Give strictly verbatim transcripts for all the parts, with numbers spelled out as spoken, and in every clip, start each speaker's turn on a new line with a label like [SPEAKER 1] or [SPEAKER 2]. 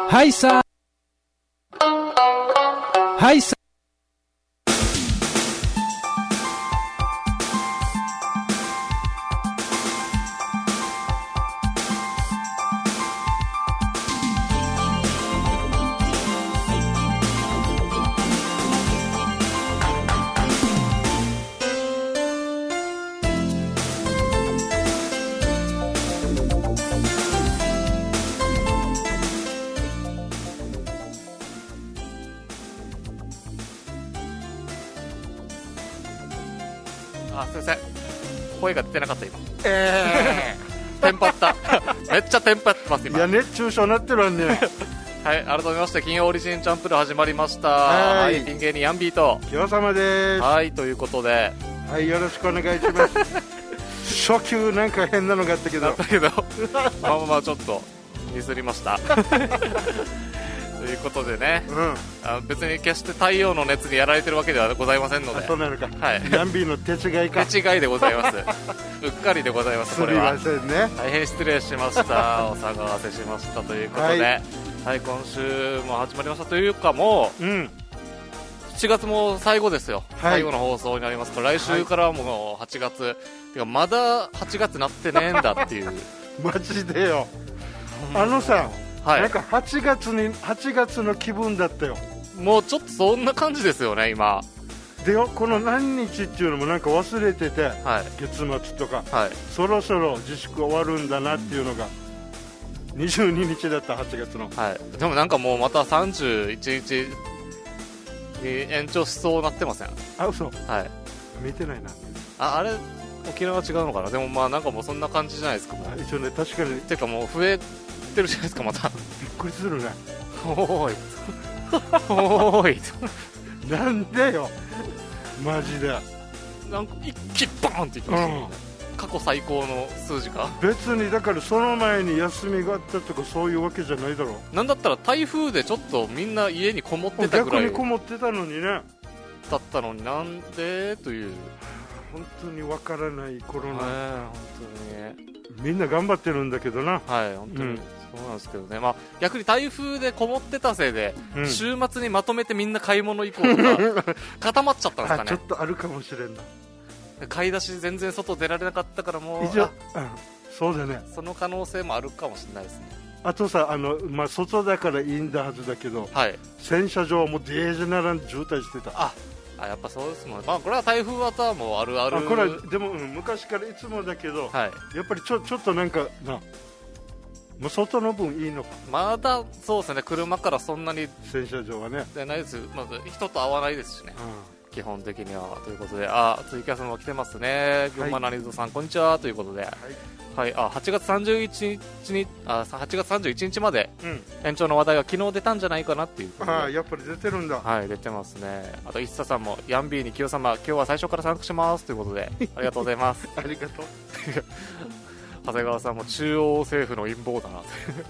[SPEAKER 1] はいさはいさ
[SPEAKER 2] あ、すいません、声が出てなかった今。
[SPEAKER 3] え
[SPEAKER 2] テンパっためっちゃテンパってます
[SPEAKER 3] ー、い
[SPEAKER 2] 今。
[SPEAKER 3] や熱中症なってるわね
[SPEAKER 2] はい、改めまして金曜オリジンチャンプル始まりました。
[SPEAKER 3] はい
[SPEAKER 2] はい、ピン芸人ヤンビーと、
[SPEAKER 3] 清様です。は
[SPEAKER 2] はい、ということで、
[SPEAKER 3] い、よろしくお願いします初級なんか変なのがあったけど
[SPEAKER 2] だけどまあまあまあちょっとミスりましたということでね、
[SPEAKER 3] うん
[SPEAKER 2] あ別に決して太陽の熱にやられてるわけではございませんので、
[SPEAKER 3] あそうなのか、
[SPEAKER 2] はい
[SPEAKER 3] ヤンビーの手違いか
[SPEAKER 2] 手違いでございますうっかりでございます。
[SPEAKER 3] すみ
[SPEAKER 2] これは
[SPEAKER 3] ませんね。
[SPEAKER 2] 大変失礼しましたお騒がせしましたということで、
[SPEAKER 3] は
[SPEAKER 2] はいい、今週も始まりましたというか、もう
[SPEAKER 3] うん
[SPEAKER 2] しちがつも最後ですよ、
[SPEAKER 3] はい
[SPEAKER 2] 最後の放送になりますから、来週からはもうはちがつ、てかまだはちがつなってねえんだっていう
[SPEAKER 3] マジでよあのさ、
[SPEAKER 2] はい、
[SPEAKER 3] なんかはちがつにはちがつの気分だったよ。
[SPEAKER 2] もうちょっとそんな感じですよね今。
[SPEAKER 3] でよ、この何日っていうのもなんか忘れてて、
[SPEAKER 2] はい
[SPEAKER 3] 月末とか
[SPEAKER 2] はい、
[SPEAKER 3] そろそろ自粛終わるんだなっていうのがにじゅうににちだったはちがつの。
[SPEAKER 2] はい、でもなんかもうまたさんじゅういちにちに延長しそうなってません？
[SPEAKER 3] あ、嘘、
[SPEAKER 2] はい、
[SPEAKER 3] 見てないな。
[SPEAKER 2] ああれ沖縄は違うのかな。でもまあなんかもうそんな感じじゃないですか。もう
[SPEAKER 3] あ一応ね、確かにびって
[SPEAKER 2] かもう増えてるじゃないですかまた
[SPEAKER 3] くりするね
[SPEAKER 2] おーいおーい
[SPEAKER 3] なんでよマジで。
[SPEAKER 2] なんか一気バーンっていきましたもんね、過去最高の数字か。
[SPEAKER 3] 別にだからその前に休みがあったとかそういうわけじゃないだろう。
[SPEAKER 2] なんだったら台風でちょっとみんな家にこもってたぐらい
[SPEAKER 3] 逆にこもってたのにね。
[SPEAKER 2] だったのになんでという、ね、
[SPEAKER 3] 本当にわからないコロナ、
[SPEAKER 2] 本当に
[SPEAKER 3] みんな頑張ってるんだけどな。
[SPEAKER 2] はい本当に、
[SPEAKER 3] うん
[SPEAKER 2] そうなんですけどね、まあ、逆に台風でこもってたせいで、
[SPEAKER 3] うん、
[SPEAKER 2] 週末にまとめてみんな買い物行こうとか固まっちゃったんですかね。
[SPEAKER 3] あちょっとあるかもしれんな。
[SPEAKER 2] 買い出し全然外出られなかったからもう
[SPEAKER 3] 一応
[SPEAKER 2] あ
[SPEAKER 3] うんそうだね。
[SPEAKER 2] その可能性もあるかもしれないですね。
[SPEAKER 3] あとさ、あの、まあ、外だからいいんだはずだけど、
[SPEAKER 2] はい、
[SPEAKER 3] 洗車場もデージ並んで渋滞してた。
[SPEAKER 2] ああやっぱそうですもんね、まあ、これは台風はもうあるある。
[SPEAKER 3] あこれはでも、うん、昔からいつもだけど、
[SPEAKER 2] はい、
[SPEAKER 3] やっぱりちょちょっとなんかな、もう外の分いいのか、
[SPEAKER 2] まだそうですね、車からそんなに
[SPEAKER 3] 洗車場はね、
[SPEAKER 2] 出ないです、まず人と会わないですしね、
[SPEAKER 3] う
[SPEAKER 2] 基本的には。ということで、あツイキャスも来てますね、群馬なりぞさん、こんにちはということで、はい、あはちがつさんじゅういちにちにあはちがつさんじゅういちにちまで
[SPEAKER 3] んうん、
[SPEAKER 2] 延長の話題が昨日出たんじゃないかなっていうことで、
[SPEAKER 3] ああやっぱり出てるんだ、
[SPEAKER 2] はい、出てますね。あと、一茶さんも、ヤンビーに清様、今日は最初から参加しますということで、ありがとうございます。
[SPEAKER 3] ありがとう。
[SPEAKER 2] 長谷川さんも、中央政府の陰謀だなって。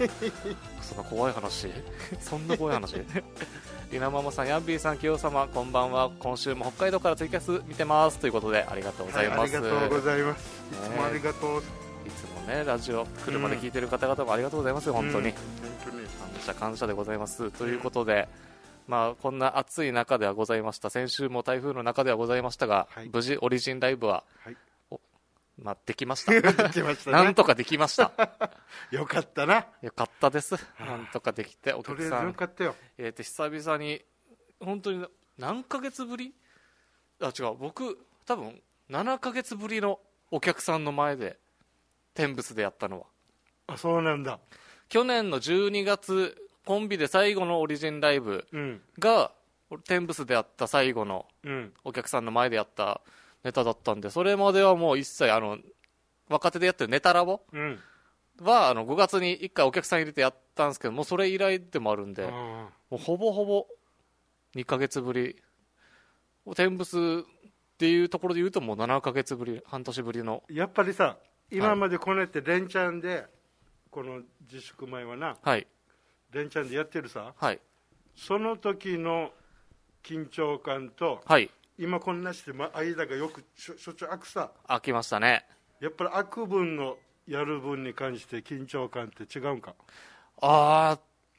[SPEAKER 2] そんな怖い話そんな怖い話稲ママさん、ヤンビーさん、清様、こんばんは。今週も北海道からツイキャス見てますということで、ありがとうございます。
[SPEAKER 3] はい、ありがとうございます。いつもありがとう。
[SPEAKER 2] いつもね、ラジオ、車で聞いてる方々もありがとうございますよ、本当に。
[SPEAKER 3] うん、本当に。
[SPEAKER 2] 感謝、感謝でございます。ということで、まあ、こんな暑い中ではございました。先週も台風の中ではございましたが、
[SPEAKER 3] はい、
[SPEAKER 2] 無事オリジンライブは、
[SPEAKER 3] はい、
[SPEAKER 2] まあ、できました。
[SPEAKER 3] できましたね。
[SPEAKER 2] なんとかできました。
[SPEAKER 3] よかったな。
[SPEAKER 2] よかったです。なんとかできて、お客さん、
[SPEAKER 3] よかったよ。
[SPEAKER 2] えーと、久々に、本当に何ヶ月ぶりあ、違う、僕、多分、ななかげつぶりのお客さんの前で、天仏でやったのは。
[SPEAKER 3] あ、そうなんだ。
[SPEAKER 2] 去年のじゅうにがつ、コンビで最後のオリジンライブが、うん、天仏でやった最後のお客さんの前でやったネタだったんで、それまではもう一切あの若手でやってるネタラボはあのごがつにいっかいお客さん入れてやったんですけど、もうそれ以来でもあるんで、もうほぼほぼにかげつぶり、天仏っていうところで言うともうななかげつぶり、半年ぶりの。
[SPEAKER 3] やっぱりさ、今までこうやって連チャンでこの自粛前はな、
[SPEAKER 2] はい、
[SPEAKER 3] 連チャンでやってるさ、
[SPEAKER 2] はい、
[SPEAKER 3] その時の緊張感と、
[SPEAKER 2] はい、
[SPEAKER 3] 今こんなして間がよくしょしょっちゅう空くさ、
[SPEAKER 2] 空きましたね。
[SPEAKER 3] やっぱり空く分のやる分に関して緊張感って違うんか。
[SPEAKER 2] ああ、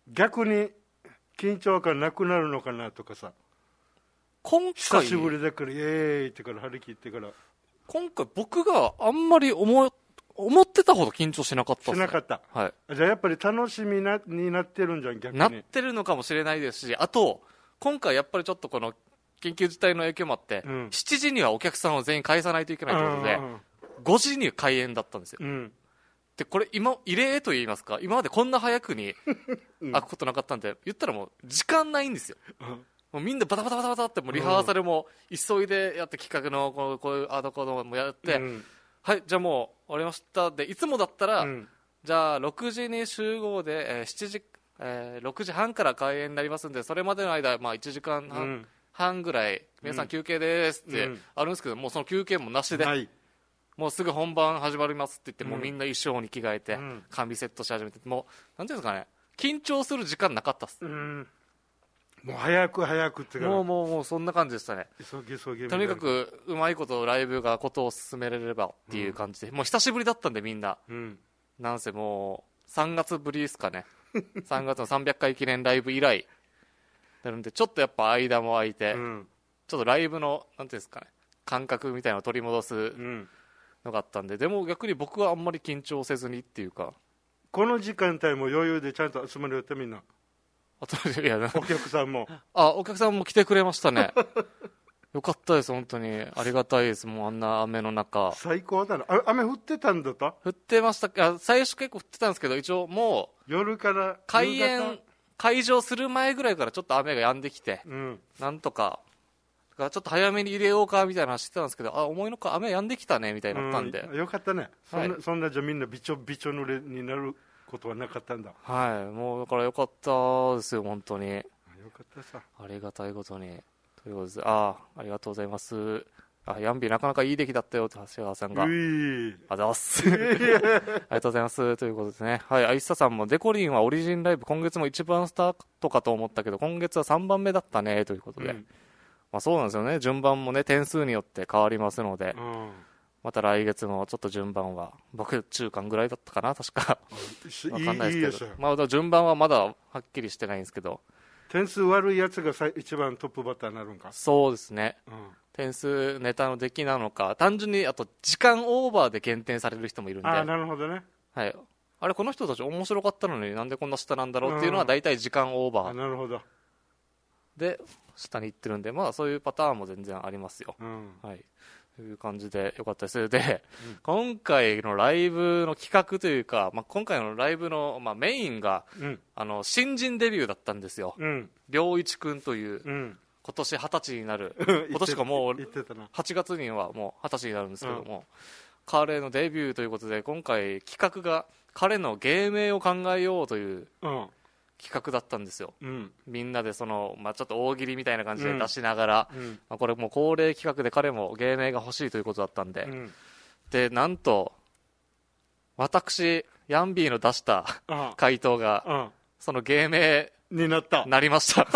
[SPEAKER 3] 逆に緊張感なくなるのかなとかさ、
[SPEAKER 2] 今回
[SPEAKER 3] 久しぶりだからイエーイってから張り切ってから、
[SPEAKER 2] 今回僕があんまり思思ってたほど緊張しなかったっすね。
[SPEAKER 3] しなかった、
[SPEAKER 2] はい、
[SPEAKER 3] じゃあやっぱり楽しみなになってるんじゃん、逆に
[SPEAKER 2] なってるのかもしれないですし、あと今回やっぱりちょっとこの緊急事態の影響もあって、うん、しちじにはお客さんを全員返さないといけないということで、うんうん、ごじに開演だったんですよ、うん、でこれ今異例と言いますか、今までこんな早くに開くことなかったんで、言ったらもう時間ないんですよ、うん、もうみんなバタバタバタバタってもうリハーサルも急いでやって、企画のこうこういうあどこのもやって、うん、はいじゃあもう終わりましたで、いつもだったら、うん、じゃあろくじに集合で、えー、しちじ、えー、ろくじはんから開演になりますんで、それまでの間、まあ、いちじかんはん、うん半ぐらい皆さん休憩ですってあるんですけど、うん、もうその休憩もなしで、はい、もうすぐ本番始まりますって言って、うん、もうみんな衣装に着替えて、うん、完備セットし始めて、もうなんていうんですかね、緊張する時間なかったっす、うん、
[SPEAKER 3] もう早く早くってから
[SPEAKER 2] もうもうもうそんな感じでしたね。
[SPEAKER 3] 急ぎ急ぎ
[SPEAKER 2] とにかくうまいことライブがことを進められればっていう感じで、うん、もう久しぶりだったんでみんな、うん、なんせもうさんがつぶりですかねさんがつのさんびゃっかい記念ライブ以来なので、ちょっとやっぱ間も空いて、うん、ちょっとライブのなんていうんですかね、感覚みたいなのを取り戻すのがあったんで、うん、でも逆に僕はあんまり緊張せずにっていうか、
[SPEAKER 3] この時間帯も余裕でちゃんと集まるよって、みんな
[SPEAKER 2] あといや
[SPEAKER 3] お客さんも
[SPEAKER 2] あお客さんも来てくれましたねよかったです、本当にありがたいです。もうあんな雨の中
[SPEAKER 3] 最高だな。あ雨降ってたんだと
[SPEAKER 2] 降ってました。あ最初結構降ってたんですけど、一応もう
[SPEAKER 3] 夜から
[SPEAKER 2] 開演開場する前ぐらいからちょっと雨が止んできて、うん、なんとかだからちょっと早めに入れようかみたいな話してたんですけど、あ思いのほか雨止んできたねみたいになったんで、
[SPEAKER 3] うん、よかったね、はい、そんなそんなじゃみんなびちょびちょ濡れになることはなかったんだ。
[SPEAKER 2] はい、もうだからよかったですよ本当に。よ
[SPEAKER 3] かったさ、
[SPEAKER 2] ありがたいことにということで、あありがとうございます。あヤンビーなかなかいい出来だったよって長谷川さんが、ありがとうございますありがとうございますということですね。はい、アイスタさんもデコリンはオリジンライブ今月も一番スタートかと思ったけど今月はさんばんめだったねということで、うん、まあ、そうなんですよね、順番もね点数によって変わりますので、うん、また来月もちょっと順番は僕中間ぐらいだったかな確か分かんないですけど、まあ、順番はまだはっきりしてないんですけど、
[SPEAKER 3] 点数悪いやつが一番トップバッターになるんか。
[SPEAKER 2] そうですね、うん、点数ネタの出来なのか、単純にあと時間オーバーで減点される人もいるんで、
[SPEAKER 3] あなるほどね、
[SPEAKER 2] はい、あれこの人たち面白かったのになんでこんな下なんだろうっていうのは大体時間オーバー、
[SPEAKER 3] なるほど
[SPEAKER 2] で下に行ってるんで、まあそういうパターンも全然ありますよ、うん、はいという感じでよかったです。で、うん、今回のライブの企画というか、まあ、今回のライブの、まあ、メインが、うん、あの新人デビューだったんですよ、良一君という、うん、今年はたちになる今年かもうはちがつにはもうはたちになるんですけども、うん、彼のデビューということで今回企画が彼の芸名を考えようという、うん企画だったんですよ、うん、みんなでその、まあ、ちょっと大喜利みたいな感じで出しながら、うんまあ、これもう恒例企画で彼も芸名が欲しいということだったんで、うん、でなんと私ヤンビーの出した回答が、うん、その芸名
[SPEAKER 3] になった
[SPEAKER 2] なりました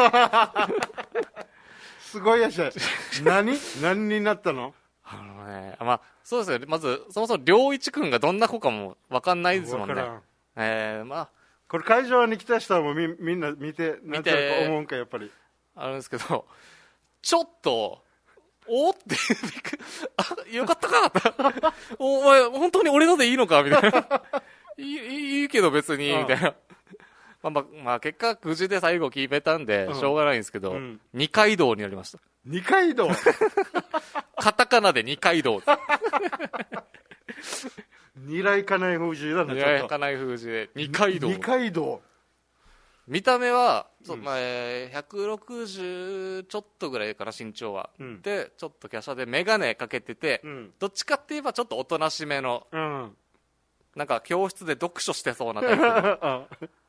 [SPEAKER 3] すごいやし何何になったの。
[SPEAKER 2] あのね、まあ、そうですよね、まずそもそも良一君がどんな子かも分かんないですもんね。えー、まあ
[SPEAKER 3] これ会場に来た人はもう み, みんな見てなんとなく思うんかやっぱり
[SPEAKER 2] あるんですけど、ちょっとおってあよかったかお前本当に俺のでいいのかみたいないい, いいけど別にみたいな、まあまあまあ、結果くじで最後決めたんでしょうがないんですけど、うん、二階堂になりました。
[SPEAKER 3] 二階堂
[SPEAKER 2] カタカナで二階堂
[SPEAKER 3] 二来家内封じだな。
[SPEAKER 2] 二来家内封じで二階堂。
[SPEAKER 3] 二階堂。
[SPEAKER 2] 見た目は、うんまあ、ひゃくろくじゅうちょっとぐらいかな身長は、うん、でちょっと華奢で眼鏡かけてて、うん、どっちかって言えばちょっとおとなしめの、うん、なんか教室で読書してそうなタイプの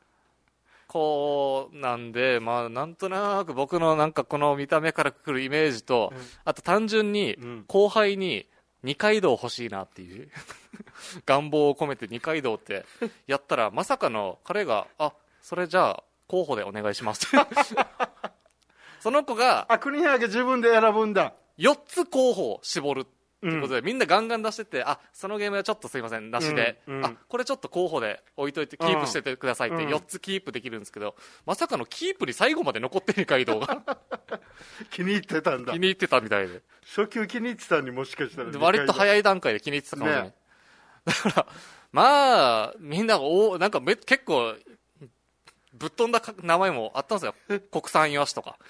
[SPEAKER 2] こうなんで、まあ、なんとなく僕のなんかこの見た目からくるイメージと、うん、あと単純に後輩に二階堂欲しいなっていう願望を込めて二階堂ってやったらまさかの彼があそれじゃあ候補でお願いしますその子が
[SPEAKER 3] あ国原が自分で選ぶんだ。
[SPEAKER 2] よっつ候補を絞るということで、うん、みんなガンガン出してて、あ、そのゲームはちょっとすいませんなしで、うんうん、あ、これちょっと候補で置いといてキープしててくださいってよっつキープできるんですけど、うん、まさかのキープに最後まで残って二階堂が
[SPEAKER 3] 気に入ってたんだ。
[SPEAKER 2] 気に入ってたみたいで、
[SPEAKER 3] 初級気に入ってたにもしかしたら
[SPEAKER 2] 割と早い段階で気に入ってたかもしれない、ね、だからまあみんなおなんかめ結構ぶっ飛んだ名前もあったんですよ国産イワシとか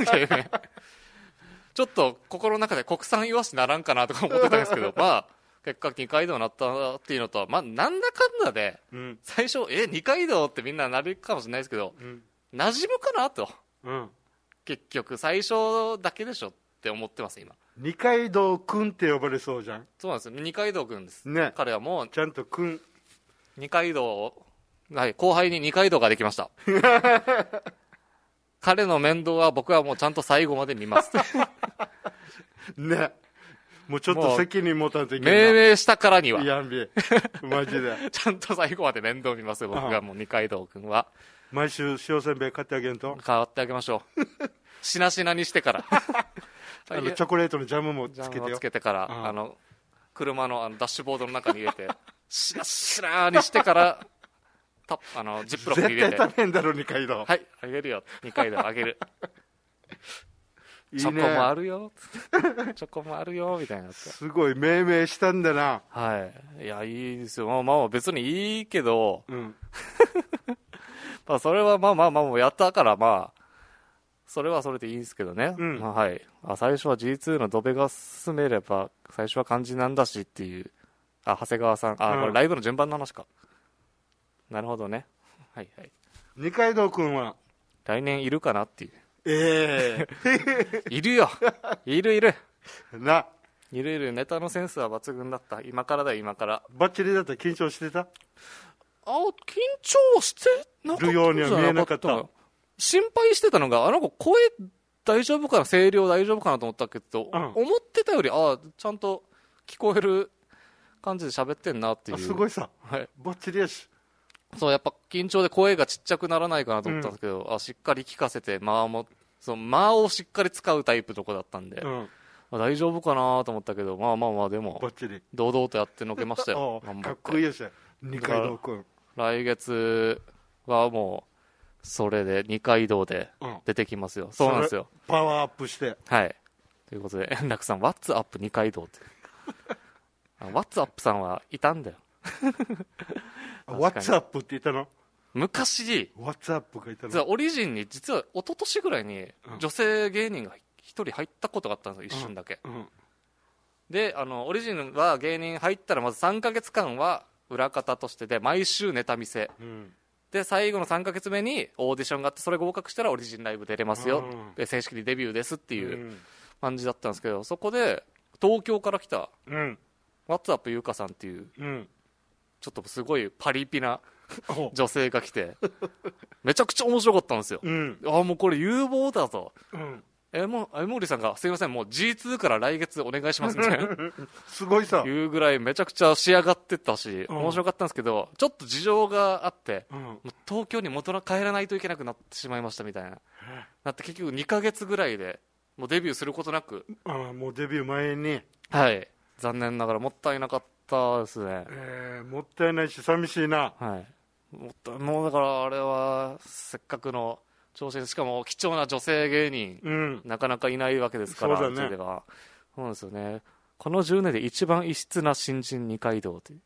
[SPEAKER 2] ちょっと心の中で国産イワシならんかなとか思ってたんですけどまあ結果二階堂になったっていうのと、まあ、なんだかんだで、うん、最初え二階堂ってみんななるかもしれないですけど、うん、馴染むかなと、うん、結局最初だけでしょって思ってます今。
[SPEAKER 3] 二階堂くんって呼ばれそうじゃん。
[SPEAKER 2] そうなんですよ、二階堂くんです、ね、彼はもう
[SPEAKER 3] ちゃんとくん
[SPEAKER 2] 二階堂を、はい、後輩に二階堂ができました彼の面倒は僕はもうちゃんと最後まで見ます
[SPEAKER 3] ね、もうちょっと責任持たんといけない。
[SPEAKER 2] 命名したからには。
[SPEAKER 3] やんび、マジで。
[SPEAKER 2] ちゃんと最後まで面倒見ますよ、僕がもう二階堂君は。
[SPEAKER 3] 毎週塩せんべい買ってあげんと。
[SPEAKER 2] 買ってあげましょう。しなしなにしてから。
[SPEAKER 3] あのチョコレートのジャムもつけてよ。
[SPEAKER 2] ジャムをつけてから、あの車のあのダッシュボードの中に入れて、しなしなにしてから、たあのジップロックに入れて。
[SPEAKER 3] 絶対食べんだろ二階堂。
[SPEAKER 2] はい、あげるよ二階堂あげる。いいね、チョコもあるよチョコもあるよみたいな。
[SPEAKER 3] すごい命名したんだな。
[SPEAKER 2] はい、いやいいですよ。まあまあ別にいいけど、うん、まあそれはまあまあまあもうやったからまあそれはそれでいいんですけどね、うん、まあ、はい、あ最初は ジーツー のドベが進めれば最初は漢字なんだしっていう、あ長谷川さん、あ、うん、これライブの順番の話か。なるほどね。はいはい。
[SPEAKER 3] 二階堂君は
[SPEAKER 2] 来年いるかなっていう。
[SPEAKER 3] ええー、
[SPEAKER 2] いるよ、いるいる
[SPEAKER 3] ない
[SPEAKER 2] るいる。ネタのセンスは抜群だった。今からだよ今から。
[SPEAKER 3] バッチリだった。緊張してた？
[SPEAKER 2] あ緊張してなかった
[SPEAKER 3] るようには見えなかった。
[SPEAKER 2] 心配してたのがあの子声大丈夫かな、声量大丈夫かなと思ったけど、うん、思ってたよりあちゃんと聞こえる感じで喋ってんなっていう。
[SPEAKER 3] すごいさ、
[SPEAKER 2] はい、
[SPEAKER 3] バッチリやし。
[SPEAKER 2] そうやっぱ緊張で声がちっちゃくならないかなと思ったんですけど、うん、あしっかり聞かせて間もその間をしっかり使うタイプの子だったんで、うん、まあ、大丈夫かなと思ったけど、まあまあまあでも
[SPEAKER 3] バッチリ
[SPEAKER 2] 堂々とやってのけましたよ
[SPEAKER 3] かっこいいですよ二階堂君。
[SPEAKER 2] 来月はもうそれで二階堂で出てきますよ、うん、そうなんですよ。
[SPEAKER 3] パワーアップして
[SPEAKER 2] はいということで円楽さん What's up 二階堂ってWhat's up さんはいたんだよ
[SPEAKER 3] What's up って言ったの？
[SPEAKER 2] 昔
[SPEAKER 3] What's up がいたの？
[SPEAKER 2] 実はオリジンに実は一昨年ぐらいに女性芸人が一人入ったことがあったんですよ、一瞬だけ、うんうん、であのオリジンは芸人入ったらまずさんかげつかんは裏方としてで毎週ネタ見せ、うん、で最後のさんかげつめにオーディションがあってそれ合格したらオリジンライブ出れますよ、うん、で正式にデビューですっていう感じだったんですけど、そこで東京から来た、うん、What's up ゆうかさんっていう、うん、ちょっとすごいパリピな女性が来てめちゃくちゃ面白かったんですよ、うん、あもうこれ有望だと、うん、えも江森さんがすいませんもう ジーツー から来月お願いしますみたいな
[SPEAKER 3] すごいさ
[SPEAKER 2] いうぐらいめちゃくちゃ仕上がってたし、うん、面白かったんですけどちょっと事情があって、うん、もう東京に元々帰らないといけなくなってしまいましたみたいな、なって結局にかげつぐらいでもうデビューすることなく、
[SPEAKER 3] あもうデビュー前に、
[SPEAKER 2] はい残念ながらもったいなかったですね、
[SPEAKER 3] えー、もったいないし寂しいな、
[SPEAKER 2] はいもったもうだからあれはせっかくの挑戦、しかも貴重な女性芸人、うん、なかなかいないわけですから、
[SPEAKER 3] そうだね、
[SPEAKER 2] ではそうですよね。このじゅうねんで一番異質な新人二階堂って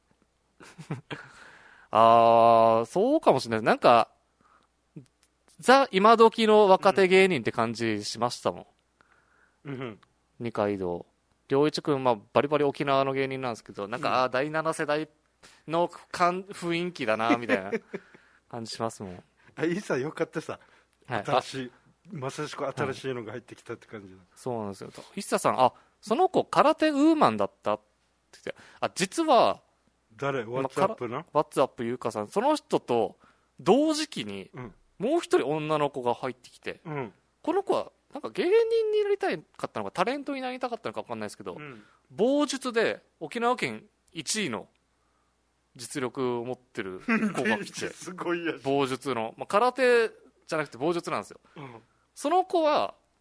[SPEAKER 2] ああそうかもしれない。なんかザ今時の若手芸人って感じしましたもん、うん、二階堂良一君、まあ、バリバリ沖縄の芸人なんですけどなんか、うん、あだいなな世代の雰囲気だなみたいな感じしますもん
[SPEAKER 3] あいいさよかったさ、はい、新しいまさしく新しいのが入ってきたって感じだ、はい、
[SPEAKER 2] そうなんですよ。石田さんあその子空手ウーマンだったって言ってあ実は
[SPEAKER 3] 誰 What's up の
[SPEAKER 2] What's up ゆうかさんその人と同時期にもう一人女の子が入ってきて、うん、この子はなんか芸人になりたいかったのかタレントになりたかったのか分かんないですけど、うん、棒術で沖縄県いちいの実力を持ってる子が来て
[SPEAKER 3] すごいや
[SPEAKER 2] 棒術の、まあ、空手じゃなくて棒術なんですよ、うん、その子は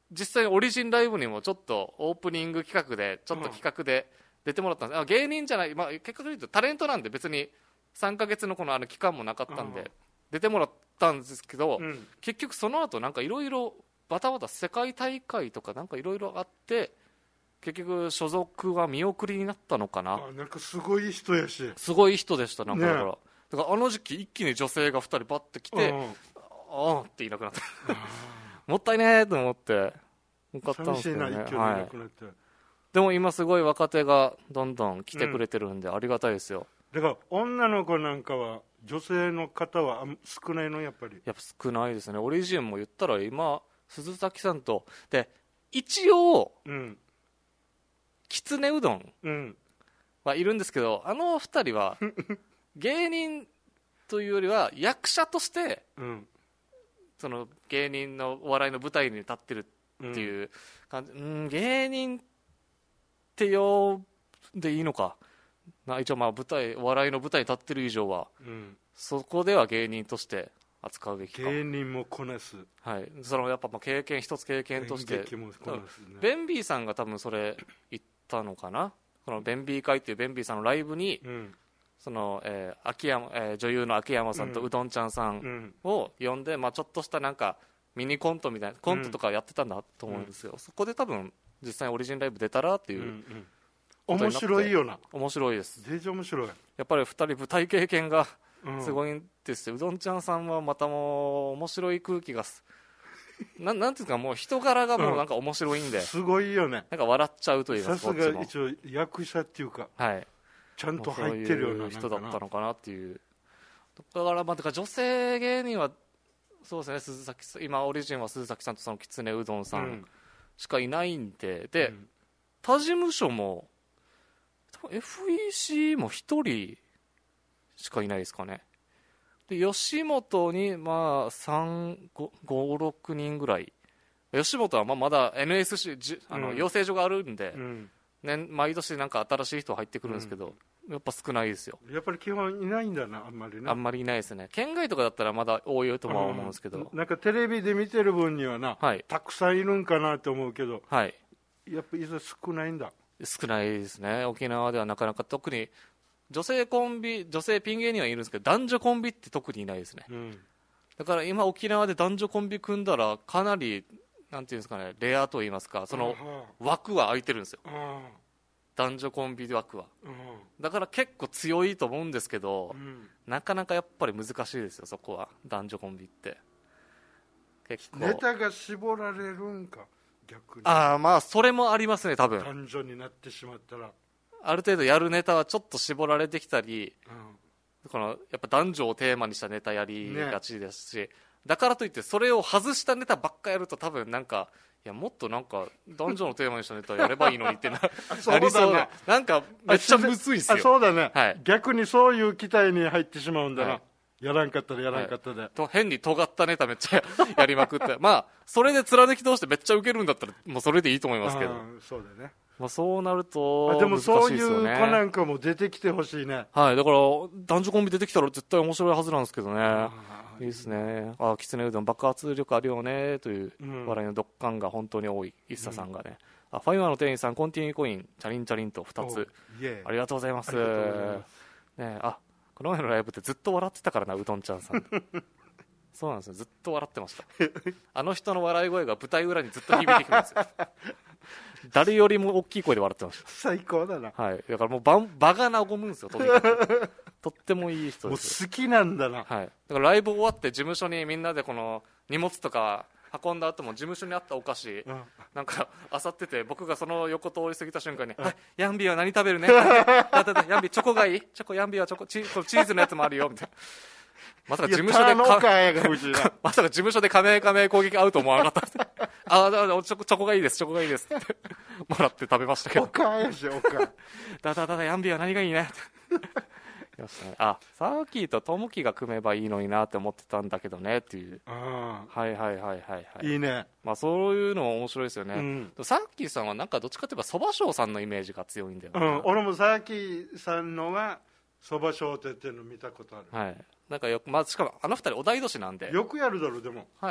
[SPEAKER 2] 実際にオリジンライブにもちょっとオープニング企画でちょっと企画で出てもらったんです、うん、芸人じゃない、まあ、結果で言うとタレントなんで別にさんかげつのこのあの期間もなかったんで出てもらったんですけど、うん、結局その後なんかいろいろバタバタ世界大会とかなんかいろいろあって結局所属は見送りになったのかな。
[SPEAKER 3] あ、なんかすごい人やし
[SPEAKER 2] すごい人でした。なんかだから、ね、だからあの時期一気に女性がふたりバッて来て、うん、ああっていなくなったもったいねーと思ってよかったんですけどね。はい、でも今すごい若手がどんどん来てくれてるんでありがたいですよ、
[SPEAKER 3] うん、だから女の子なんかは女性の方は少ないのやっぱり。
[SPEAKER 2] やっぱ少ないですね。オリジンも言ったら今鈴崎さんとで一応、うん、きつねうどんはいるんですけど、あの二人は芸人というよりは役者として、うん、その芸人のお笑いの舞台に立ってるっていう感じ、うん、うん芸人って呼んでいいのかな。一応まあ舞台お笑いの舞台に立ってる以上は、うん、そこでは芸人として扱うべきか。
[SPEAKER 3] 芸人もこなす、
[SPEAKER 2] はい、そのやっぱまあ経験一つ経験として
[SPEAKER 3] もこなす、ね、
[SPEAKER 2] ベンビーさんが多分それ言ったのかな。このベンビー会っていうベンビーさんのライブに、うん、そのえー秋山えー、女優の秋山さんとうどんちゃんさんを呼んで、うんまあ、ちょっとしたなんかミニコントみたいなコントとかやってたんだと思うんですよ、うん、そこで多分実際にオリジンライブ出たらっていう、うん
[SPEAKER 3] うん、面白いよな。
[SPEAKER 2] 面白いです。
[SPEAKER 3] 全然面白い。
[SPEAKER 2] やっぱりふたり舞台経験がすごいんですよ、うん、うどんちゃんさんはまたもう面白い空気がな, なんていうかもう人柄がもうなんか面白いんで、うん、
[SPEAKER 3] すごいよね。
[SPEAKER 2] なんか笑っちゃうというか、
[SPEAKER 3] さすが一応役者っていうか、はい、ちゃんと入ってるような
[SPEAKER 2] 人だったのかなっていう。だからまあだから女性芸人はそうですね、鈴崎さん今オリジンは鈴崎さんとそのきつねうどんさんしかいないんで、で、うん、他事務所も エフイーシー もひとりしかいないですかね。で吉本にまあさん、ご、ろくにんぐらい。吉本はまあまだ エヌエスシー あの養成所があるんで、うんね、毎年なんか新しい人入ってくるんですけど、うん、やっぱ少ないですよ。
[SPEAKER 3] やっぱり基本いないんだな、あんまりね。
[SPEAKER 2] あんまりいないですね。県外とかだったらまだ多いとは思うんですけど、
[SPEAKER 3] うん、なんかテレビで見てる分にはな、はい、たくさんいるんかなと思うけど、はい、やっぱり少ないんだ。
[SPEAKER 2] 少ないですね。沖縄ではなかなか。特に女性コンビ女性ピン芸人はいるんですけど、男女コンビって特にいないですね、うん、だから今沖縄で男女コンビ組んだらかなりなんていうんですかね、レアと言いますか、その枠は空いてるんですよ、男女コンビ枠は。だから結構強いと思うんですけど、うん、なかなかやっぱり難しいですよ、そこは。男女コンビって
[SPEAKER 3] 結構ネタが絞られるんか、逆に。
[SPEAKER 2] ああ、まあそれもありますね、多分。
[SPEAKER 3] 男女になってしまったら
[SPEAKER 2] ある程度やるネタはちょっと絞られてきたり、うん、このやっぱ男女をテーマにしたネタやりがちですし、ね、だからといってそれを外したネタばっかやると多分なんか、いやもっとなんか男女のテーマにしたネタやればいいのにってななりそうな、なんかめっちゃむずいっすよ。
[SPEAKER 3] あ、そうだね、はい、逆にそういう期待に入ってしまうんだな、はい、やらんかったらやらんかったで、はい、
[SPEAKER 2] と変に尖ったネタめっちゃやりまくってまあそれで貫き通してめっちゃウケるんだったらもうそれでいいと思いますけど、
[SPEAKER 3] そうだね、
[SPEAKER 2] まあ、そうなると難しいですよね。
[SPEAKER 3] でもそういう子なんかも出てきてほしいね。
[SPEAKER 2] はい、だから男女コンビ出てきたら絶対面白いはずなんですけどね。いいですね。あ、きつねうどん爆発力あるよねという笑いの読感が本当に多い一茶さんがね、うん、あ、ファイマーの店員さんコンティニューコインチャリンチャリンとふたつありがとうございます。ね、あ、この前のライブってずっと笑ってたからな、うどんちゃんさんそうなんですよ、ずっと笑ってましたあの人の笑い声が舞台裏にずっと響いてくるんですよ誰よりも大きい声で笑ってました。
[SPEAKER 3] 最高だな。
[SPEAKER 2] はい、だからもう場場が和むんですよ、とにかくとってもいい人です。
[SPEAKER 3] もう好きなんだな。
[SPEAKER 2] はい、だからライブ終わって事務所にみんなでこの荷物とか運んだ後も事務所にあったお菓子、うん、なんか漁ってて、僕がその横通り過ぎた瞬間に、うん、はい、ヤンビーは何食べるねだだだヤンビーチョコがいい、チョコ、ヤンビーはチョコ、チー、これチーズのやつもあるよみたいなまさか事務所でかまさか事務所でカメカメ攻撃合うと思わなかったああ、チョコ、チョコがいいです、チョコがいいですってもらって食べましたけど、
[SPEAKER 3] おかやしおか
[SPEAKER 2] だだだだヤンビーは何がいいねよしね、あ、サーキーとトモキが組めばいいのになって思ってたんだけどねっていう。あ、はいはいはいはいはい。
[SPEAKER 3] いいね。
[SPEAKER 2] まあそういうのも面白いですよね。うん、サーキーさんはなんかどっちかといえばそばしょうさんのイメージが強いんだよね。
[SPEAKER 3] うん、俺もサーキーさんのはそばしょうっていうの見たことある。
[SPEAKER 2] はい。なんかよく、まあしかもあの二人同い年なんで。
[SPEAKER 3] よくやるだろうでも。
[SPEAKER 2] はい。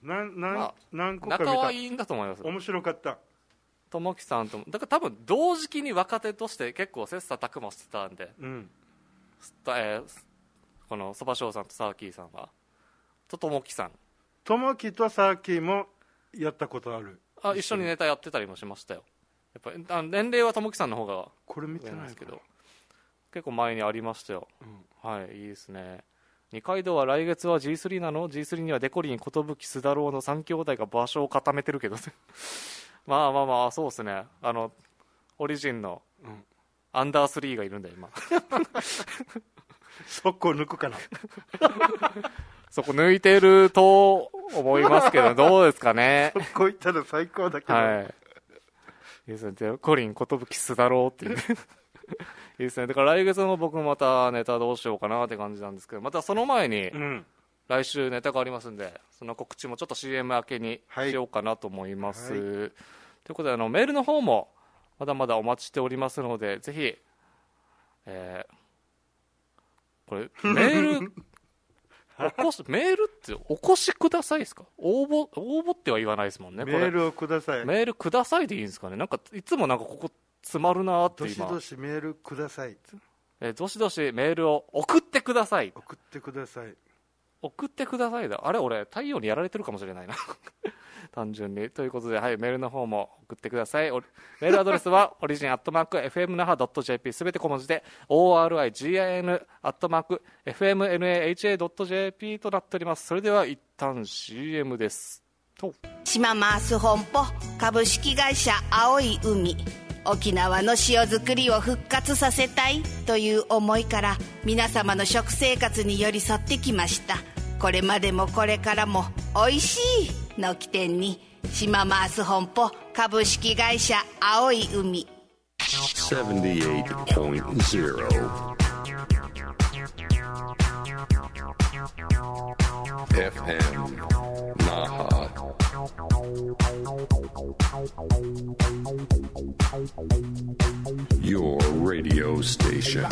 [SPEAKER 3] なんなん、
[SPEAKER 2] まあ、
[SPEAKER 3] 何個か見た。
[SPEAKER 2] 仲はいいんだと思います。
[SPEAKER 3] 面白かった。
[SPEAKER 2] 友樹さんともだから多分同時期に若手として結構切磋琢磨してたんで、うん、えー、このそばしょうさんとサーキーさんはと友樹さん
[SPEAKER 3] 友樹とサーキーもやったことある。
[SPEAKER 2] あ、一緒にネタやってたりもしましたよ。やっぱりあ年齢は友樹さんの方が
[SPEAKER 3] これ見てないんです
[SPEAKER 2] けど結構前にありましたよ、うん、はい、いいですね。二階堂は来月は ジースリー なの？ ジースリー にはデコリン、寿、須田郎のさん兄弟が場所を固めてるけどまあまあまあそうですね。あのオリジンのアンダースリーがいるんだよ今
[SPEAKER 3] そこ抜くかな
[SPEAKER 2] そこ抜いてると思いますけどどうですかね。
[SPEAKER 3] そこ行ったら最高だけど、
[SPEAKER 2] はい、いいですね。デコリン、寿、須田郎っていういいですね。だから来月も僕またネタどうしようかなって感じなんですけど、またその前に、うん、来週ネタがありますんで、その告知もちょっと シーエム 明けにしようかなと思います、はいはい、ということであのメールの方もまだまだお待ちしておりますので、ぜひ、えー、これメールおこしメールってお越しくださいですか？応募応募っては言わないですもんね。
[SPEAKER 3] メールをください。
[SPEAKER 2] メールくださいでいいんですかね。なんかいつもなんかここ詰まるなって
[SPEAKER 3] 今どしどしメールください、
[SPEAKER 2] えー、どしどしメールを送ってください。
[SPEAKER 3] 送ってください
[SPEAKER 2] 送ってくださいだ。あれ俺太陽にやられてるかもしれないな単純に。ということで、はい、メールの方も送ってください。メールアドレスはオリジンアットマーク エフエムナハドットジェーピー すべて小文字で オーアールアイジン アットマーク エフエムナハ ドットジェーピー となっております。それでは一旦 シーエム ですと。
[SPEAKER 1] 島マース本舗株式会社青い海、沖縄の塩作りを復活させたいという思いから皆様の食生活に寄り添ってきました。これまでもこれからもおいしいの起点に島マース本舗株式会社青い海
[SPEAKER 4] ななじゅうはちてんゼロ エフエム Naha Your radio station.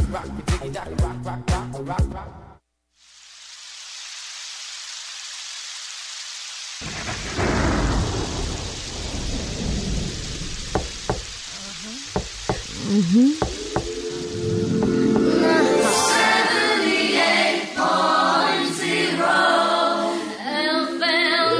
[SPEAKER 5] Mm-hmm.
[SPEAKER 6] seventy-eight point zero F M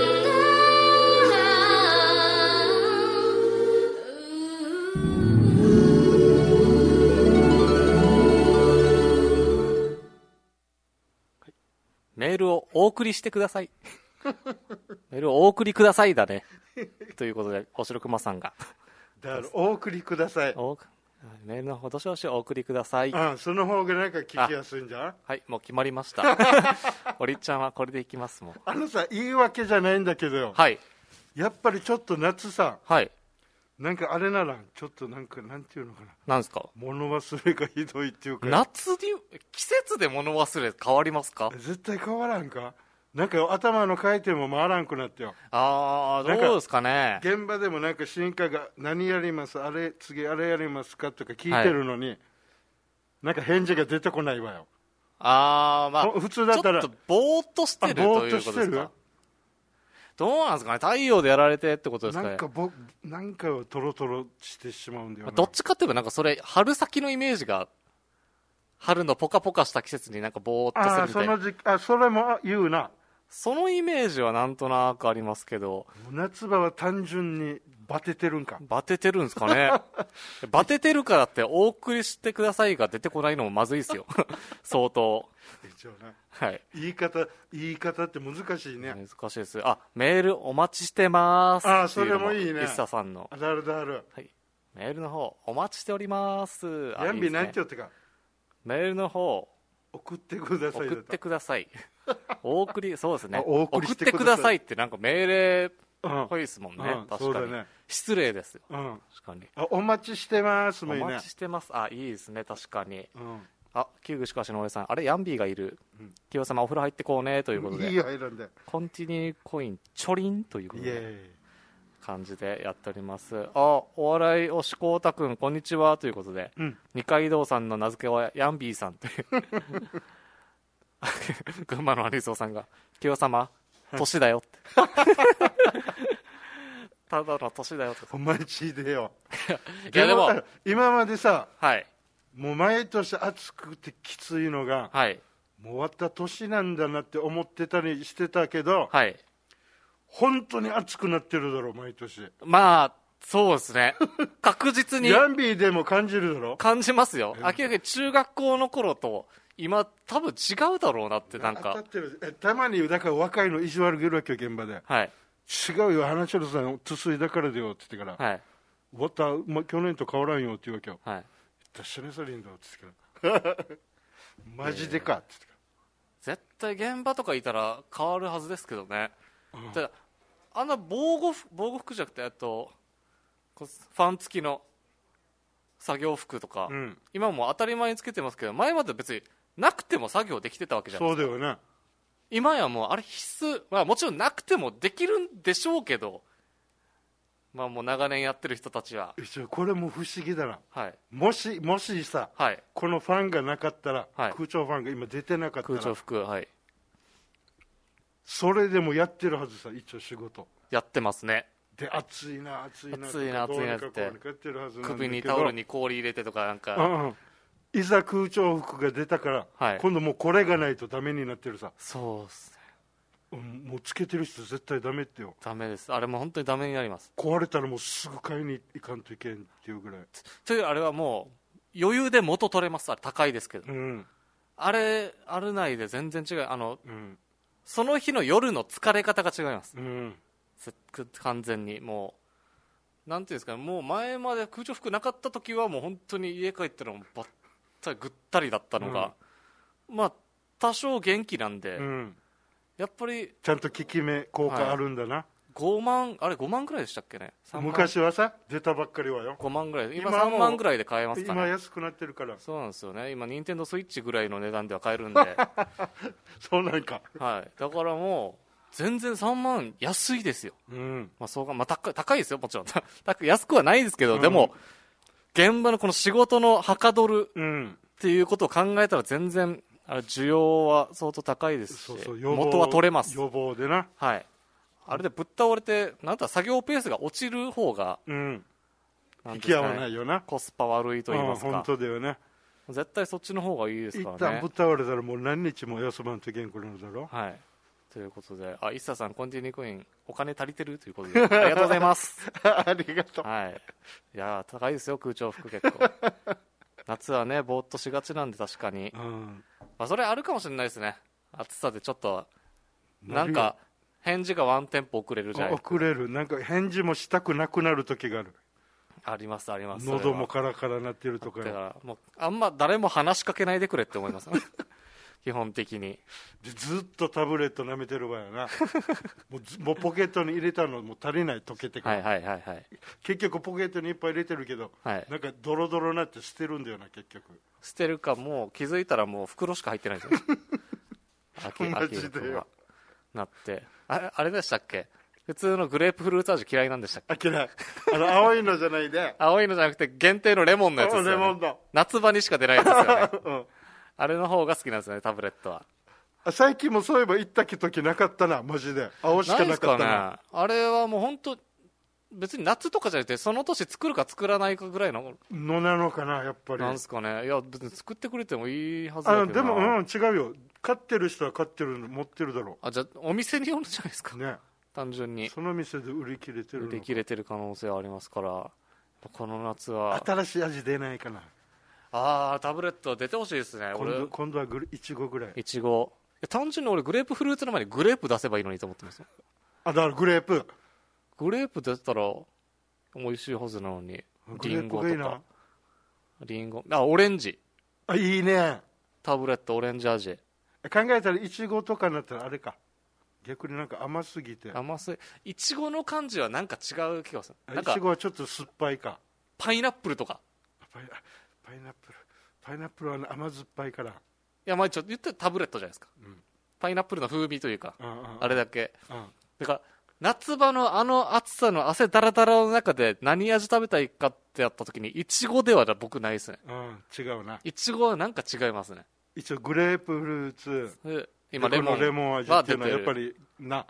[SPEAKER 2] メールをお送りしてくださいメールをお送りくださいだねということで星野熊さんが
[SPEAKER 3] だからお送りください。
[SPEAKER 2] メールのほどしどしお送りください。
[SPEAKER 3] ああ、その方がなんか聞きやすいんじゃん。
[SPEAKER 2] はい、もう決まりましたおりちゃんはこれでいきますもん。
[SPEAKER 3] あのさ、言い訳じゃないんだけどよ、
[SPEAKER 2] はい、
[SPEAKER 3] やっぱりちょっと夏さ、
[SPEAKER 2] はい、
[SPEAKER 3] なんかあれならちょっとなんかなんていうのかな、
[SPEAKER 2] なんですか、
[SPEAKER 3] 物忘れがひどいっていうか、
[SPEAKER 2] 夏に季節で物忘れ変わりますか？
[SPEAKER 3] 絶対変わらんか。なんか頭の回転も回らんくなってよ。
[SPEAKER 2] ああ、どうですかね。
[SPEAKER 3] 現場でもなんか進化が何やります、あれ次あれやりますかとか聞いてるのに、はい、なんか返事が出てこないわよ。
[SPEAKER 2] ああ、まあ
[SPEAKER 3] 普通だったら
[SPEAKER 2] ちょっとぼーっとしてるということですか。どうなんですかね。太陽でやられてってことですかね。
[SPEAKER 3] なんかぼなんかをトロトロしてしまうんだよな。
[SPEAKER 2] どっちかっていうとなんかそれ春先のイメージが、春のポカポカした季節になんかぼーっとするみたいな。
[SPEAKER 3] あ、その時あそれも言うな。
[SPEAKER 2] そのイメージはなんとなくありますけど、
[SPEAKER 3] 夏場は単純にバテてるんか。
[SPEAKER 2] バテてるんですかねバテてるからってお送りしてくださいが出てこないのもまずいですよ相当
[SPEAKER 3] 一応ね、
[SPEAKER 2] はい、
[SPEAKER 3] 言い方言い方って難しいね。
[SPEAKER 2] 難しいです。あ、メールお待ちしてます。
[SPEAKER 3] あ、それもいいね。
[SPEAKER 2] 一茶さんの
[SPEAKER 3] あるあるある、
[SPEAKER 2] はい、メールの方お待ちしております。
[SPEAKER 3] ヤンビなんて言ってか、
[SPEAKER 2] メールの方
[SPEAKER 3] 送ってください。
[SPEAKER 2] 送ってくださいお送り、そうですね、
[SPEAKER 3] お送りして
[SPEAKER 2] 送ってくださいってなんか命令っぽいですもんね、うん、確かに、ね、失礼ですよ、うん、確かに。
[SPEAKER 3] あ、お待ちしてますもいいね。
[SPEAKER 2] お待ちしてます。あ、いいですね、確かに、うん、あ、旧具しかしのおじさん、あれヤンビーがいる、うん、清様お風呂入ってこうねということで、
[SPEAKER 3] いいよ入るんで、
[SPEAKER 2] コンティニューコインチョリンということで感じでやっております。あ、お笑いおしこうたくんこんにちはということで、うん、二階堂さんの名付けはヤンビーさんという群馬のアニソーさんが、清様年だよってただの年だよって
[SPEAKER 3] お前ちでよ
[SPEAKER 2] いやでも
[SPEAKER 3] 今までさ、
[SPEAKER 2] はい、
[SPEAKER 3] もう毎年暑くてきついのが、
[SPEAKER 2] はい、
[SPEAKER 3] もう終わった年なんだなって思ってたりしてたけど、
[SPEAKER 2] はい、
[SPEAKER 3] 本当に暑くなってるだろ毎年。
[SPEAKER 2] まあそうですね確実に
[SPEAKER 3] ヤンビーでも感じるだろ。
[SPEAKER 2] 感じますよ。明らかに中学校の頃と今多分違うだろうなって。なんか
[SPEAKER 3] 当たってる。えたまにだから若いの意地悪げるわけよ現場で、
[SPEAKER 2] はい、
[SPEAKER 3] 違うよ花城さんつすいだからだよって言ってから、
[SPEAKER 2] はい、
[SPEAKER 3] 終わった、ま、去年と変わらんよって言うわけよ。
[SPEAKER 2] はい、
[SPEAKER 3] シャネサリンだって言ってからマジでかって言ってか
[SPEAKER 2] 絶対現場とかいたら変わるはずですけどね、
[SPEAKER 3] うん、
[SPEAKER 2] ただあんな防護服、防護服じゃなくて、あとファン付きの作業服とか、うん、今も当たり前につけてますけど、前まで別になくても作業できてたわけじゃないですか。
[SPEAKER 3] そうだよね。
[SPEAKER 2] 今やもうあれ必須、まあ、もちろんなくてもできるんでしょうけど、まあ、もう長年やってる人たちは
[SPEAKER 3] これも不思議だな、
[SPEAKER 2] はい、
[SPEAKER 3] もしもしさ、はい、このファンがなかったら、はい、空調ファンが今出てなかったら
[SPEAKER 2] 空調服、はい、
[SPEAKER 3] それでもやってるはずさ。一応仕事
[SPEAKER 2] やってますね。
[SPEAKER 3] で暑いな暑いな
[SPEAKER 2] 暑いな暑いなって首にタオルに氷入れてとかなんか、
[SPEAKER 3] うんうん、いざ空調服が出たから、はい、今度もうこれがないとダメになってるさ。
[SPEAKER 2] そうです
[SPEAKER 3] ね、うん、もうつけてる人絶対ダメってよ。
[SPEAKER 2] ダメです。あれも本当にダメになります。
[SPEAKER 3] 壊れたらもうすぐ買いに行かんといけんっていうぐらい。
[SPEAKER 2] というあれはもう余裕で元取れます。あれ高いですけど、
[SPEAKER 3] うん、
[SPEAKER 2] あれあるないで全然違う。あの、うん、その日の夜の疲れ方が違います、うん、完全にもうなんていうんですかね、もう前まで空調服なかった時はもう本当に家帰ったらばったりぐったりだったのが、うん、まあ多少元気なんで、うん、やっぱり
[SPEAKER 3] ちゃんと効き目効果あるんだな、はい、
[SPEAKER 2] ごまんあれごまんぐらいでしたっけね。
[SPEAKER 3] 昔はさ出たばっかりはよ
[SPEAKER 2] ごまんぐらい、今さんまんぐらいで買えますかね。
[SPEAKER 3] 今安くなってるから。
[SPEAKER 2] そうなんですよね。今ニンテンドースイッチぐらいの値段では買えるんで
[SPEAKER 3] そうなんか、
[SPEAKER 2] はい、だからもう全然さんまん安いですよ、うんまあそうかまあ、高, 高いですよもちろん安くはないですけど、うん、でも現場のこの仕事のはかどるっていうことを考えたら全然あれ需要は相当高いですし、そうそう元は取れます。
[SPEAKER 3] 予防でな、
[SPEAKER 2] はい、あれでぶっ倒れてなんだ作業ペースが落ちる方が、うん、
[SPEAKER 3] 引き合わないよな。
[SPEAKER 2] コスパ悪いと言いますか、
[SPEAKER 3] 本当だよね。
[SPEAKER 2] 絶対そっちの方がいいですからね。
[SPEAKER 3] 一旦ぶっ倒れたらもう何日も休まんといけんくなるだろ。
[SPEAKER 2] はいということで、あ、イッサさん、コンティニーコイン、お金足りてるということで、ありがとうございます。
[SPEAKER 3] ありがとう。
[SPEAKER 2] はい。いや、高いですよ、空調服結構。夏はね、ぼーっとしがちなんで、確かに。うん、まあ、それあるかもしれないですね。暑さでちょっと、なんか、返事がワンテンポ遅れるじゃないですか。
[SPEAKER 3] 遅れる。なんか、返事もしたくなくなる時がある。
[SPEAKER 2] あります、あります。
[SPEAKER 3] 喉もカラカラなってるとか。
[SPEAKER 2] だから、もう、あんま誰も話しかけないでくれって思います。基本的に
[SPEAKER 3] でずっとタブレット舐めてる場合やなもうもうポケットに入れたのも足りない溶けてから、
[SPEAKER 2] はいはいはいはい、
[SPEAKER 3] 結局ポケットにいっぱい入れてるけど、はい、なんかドロドロになって捨てるんだよな結局。
[SPEAKER 2] 捨てるかもう気づいたらもう袋しか入ってないんですよ
[SPEAKER 3] マジでよ
[SPEAKER 2] なって。あれ、あれでしたっけ、普通のグレープフルーツ味嫌いなんでしたっけ。
[SPEAKER 3] あ嫌いあの青いのじゃないで
[SPEAKER 2] 青いのじゃなくて限定のレモンのやつですよね。
[SPEAKER 3] レモンだ
[SPEAKER 2] 夏場にしか出ないやつですよね、うんあれの方が好きなんですよね、タブレットは。
[SPEAKER 3] 最近もそういえば行った時なかったな、マジで。青しかなかったな。
[SPEAKER 2] ないですかね。あれはもう本当別に夏とかじゃなくて、その年作るか作らないかぐらいの
[SPEAKER 3] のなのかな、やっぱり。
[SPEAKER 2] なんですかね。いや、別に作ってくれてもいいはずだけどな。
[SPEAKER 3] あでも、うん、違うよ。買ってる人は買ってるの、持ってるだろう。
[SPEAKER 2] あ、じゃあ、お店によるじゃないですか。ね。単純に。
[SPEAKER 3] その店で売り切れてるの。
[SPEAKER 2] 売り切れてる可能性はありますから、この夏は。
[SPEAKER 3] 新しい味出ないかな。
[SPEAKER 2] ああタブレット出てほしいですね。
[SPEAKER 3] 今度、今度はグレイチゴぐらい。
[SPEAKER 2] イチゴ。単純に俺グレープフルーツの前にグレープ出せばいいのにと思ってます。
[SPEAKER 3] あだからグレープ
[SPEAKER 2] グレープ出たら美味しいはずなのに。リンゴとかリンゴ、あオレンジ、
[SPEAKER 3] あいいね。
[SPEAKER 2] タブレットオレンジ味。
[SPEAKER 3] 考えたらイチゴとかになったらあれか、逆になんか甘すぎて。
[SPEAKER 2] 甘すぎ、イチゴの感じはなんか違う気がする。
[SPEAKER 3] イチゴはちょっと酸っぱいか。
[SPEAKER 2] パイナップルとか。
[SPEAKER 3] パイパイナップルパイナップルは甘酸っぱいから。い
[SPEAKER 2] やまあちょっと言ったらタブレットじゃないですか、うん、パイナップルの風味というか、うんうんうん、あれだけ、うん、だから夏場のあの暑さの汗だらだらの中で何味食べたいかってやった時にイチゴでは僕ないですね、
[SPEAKER 3] うん、違うな。
[SPEAKER 2] イチゴはなんか違いますね。
[SPEAKER 3] 一応グレープフルーツ
[SPEAKER 2] 今レモン
[SPEAKER 3] レモン味っていうのはやっぱりな、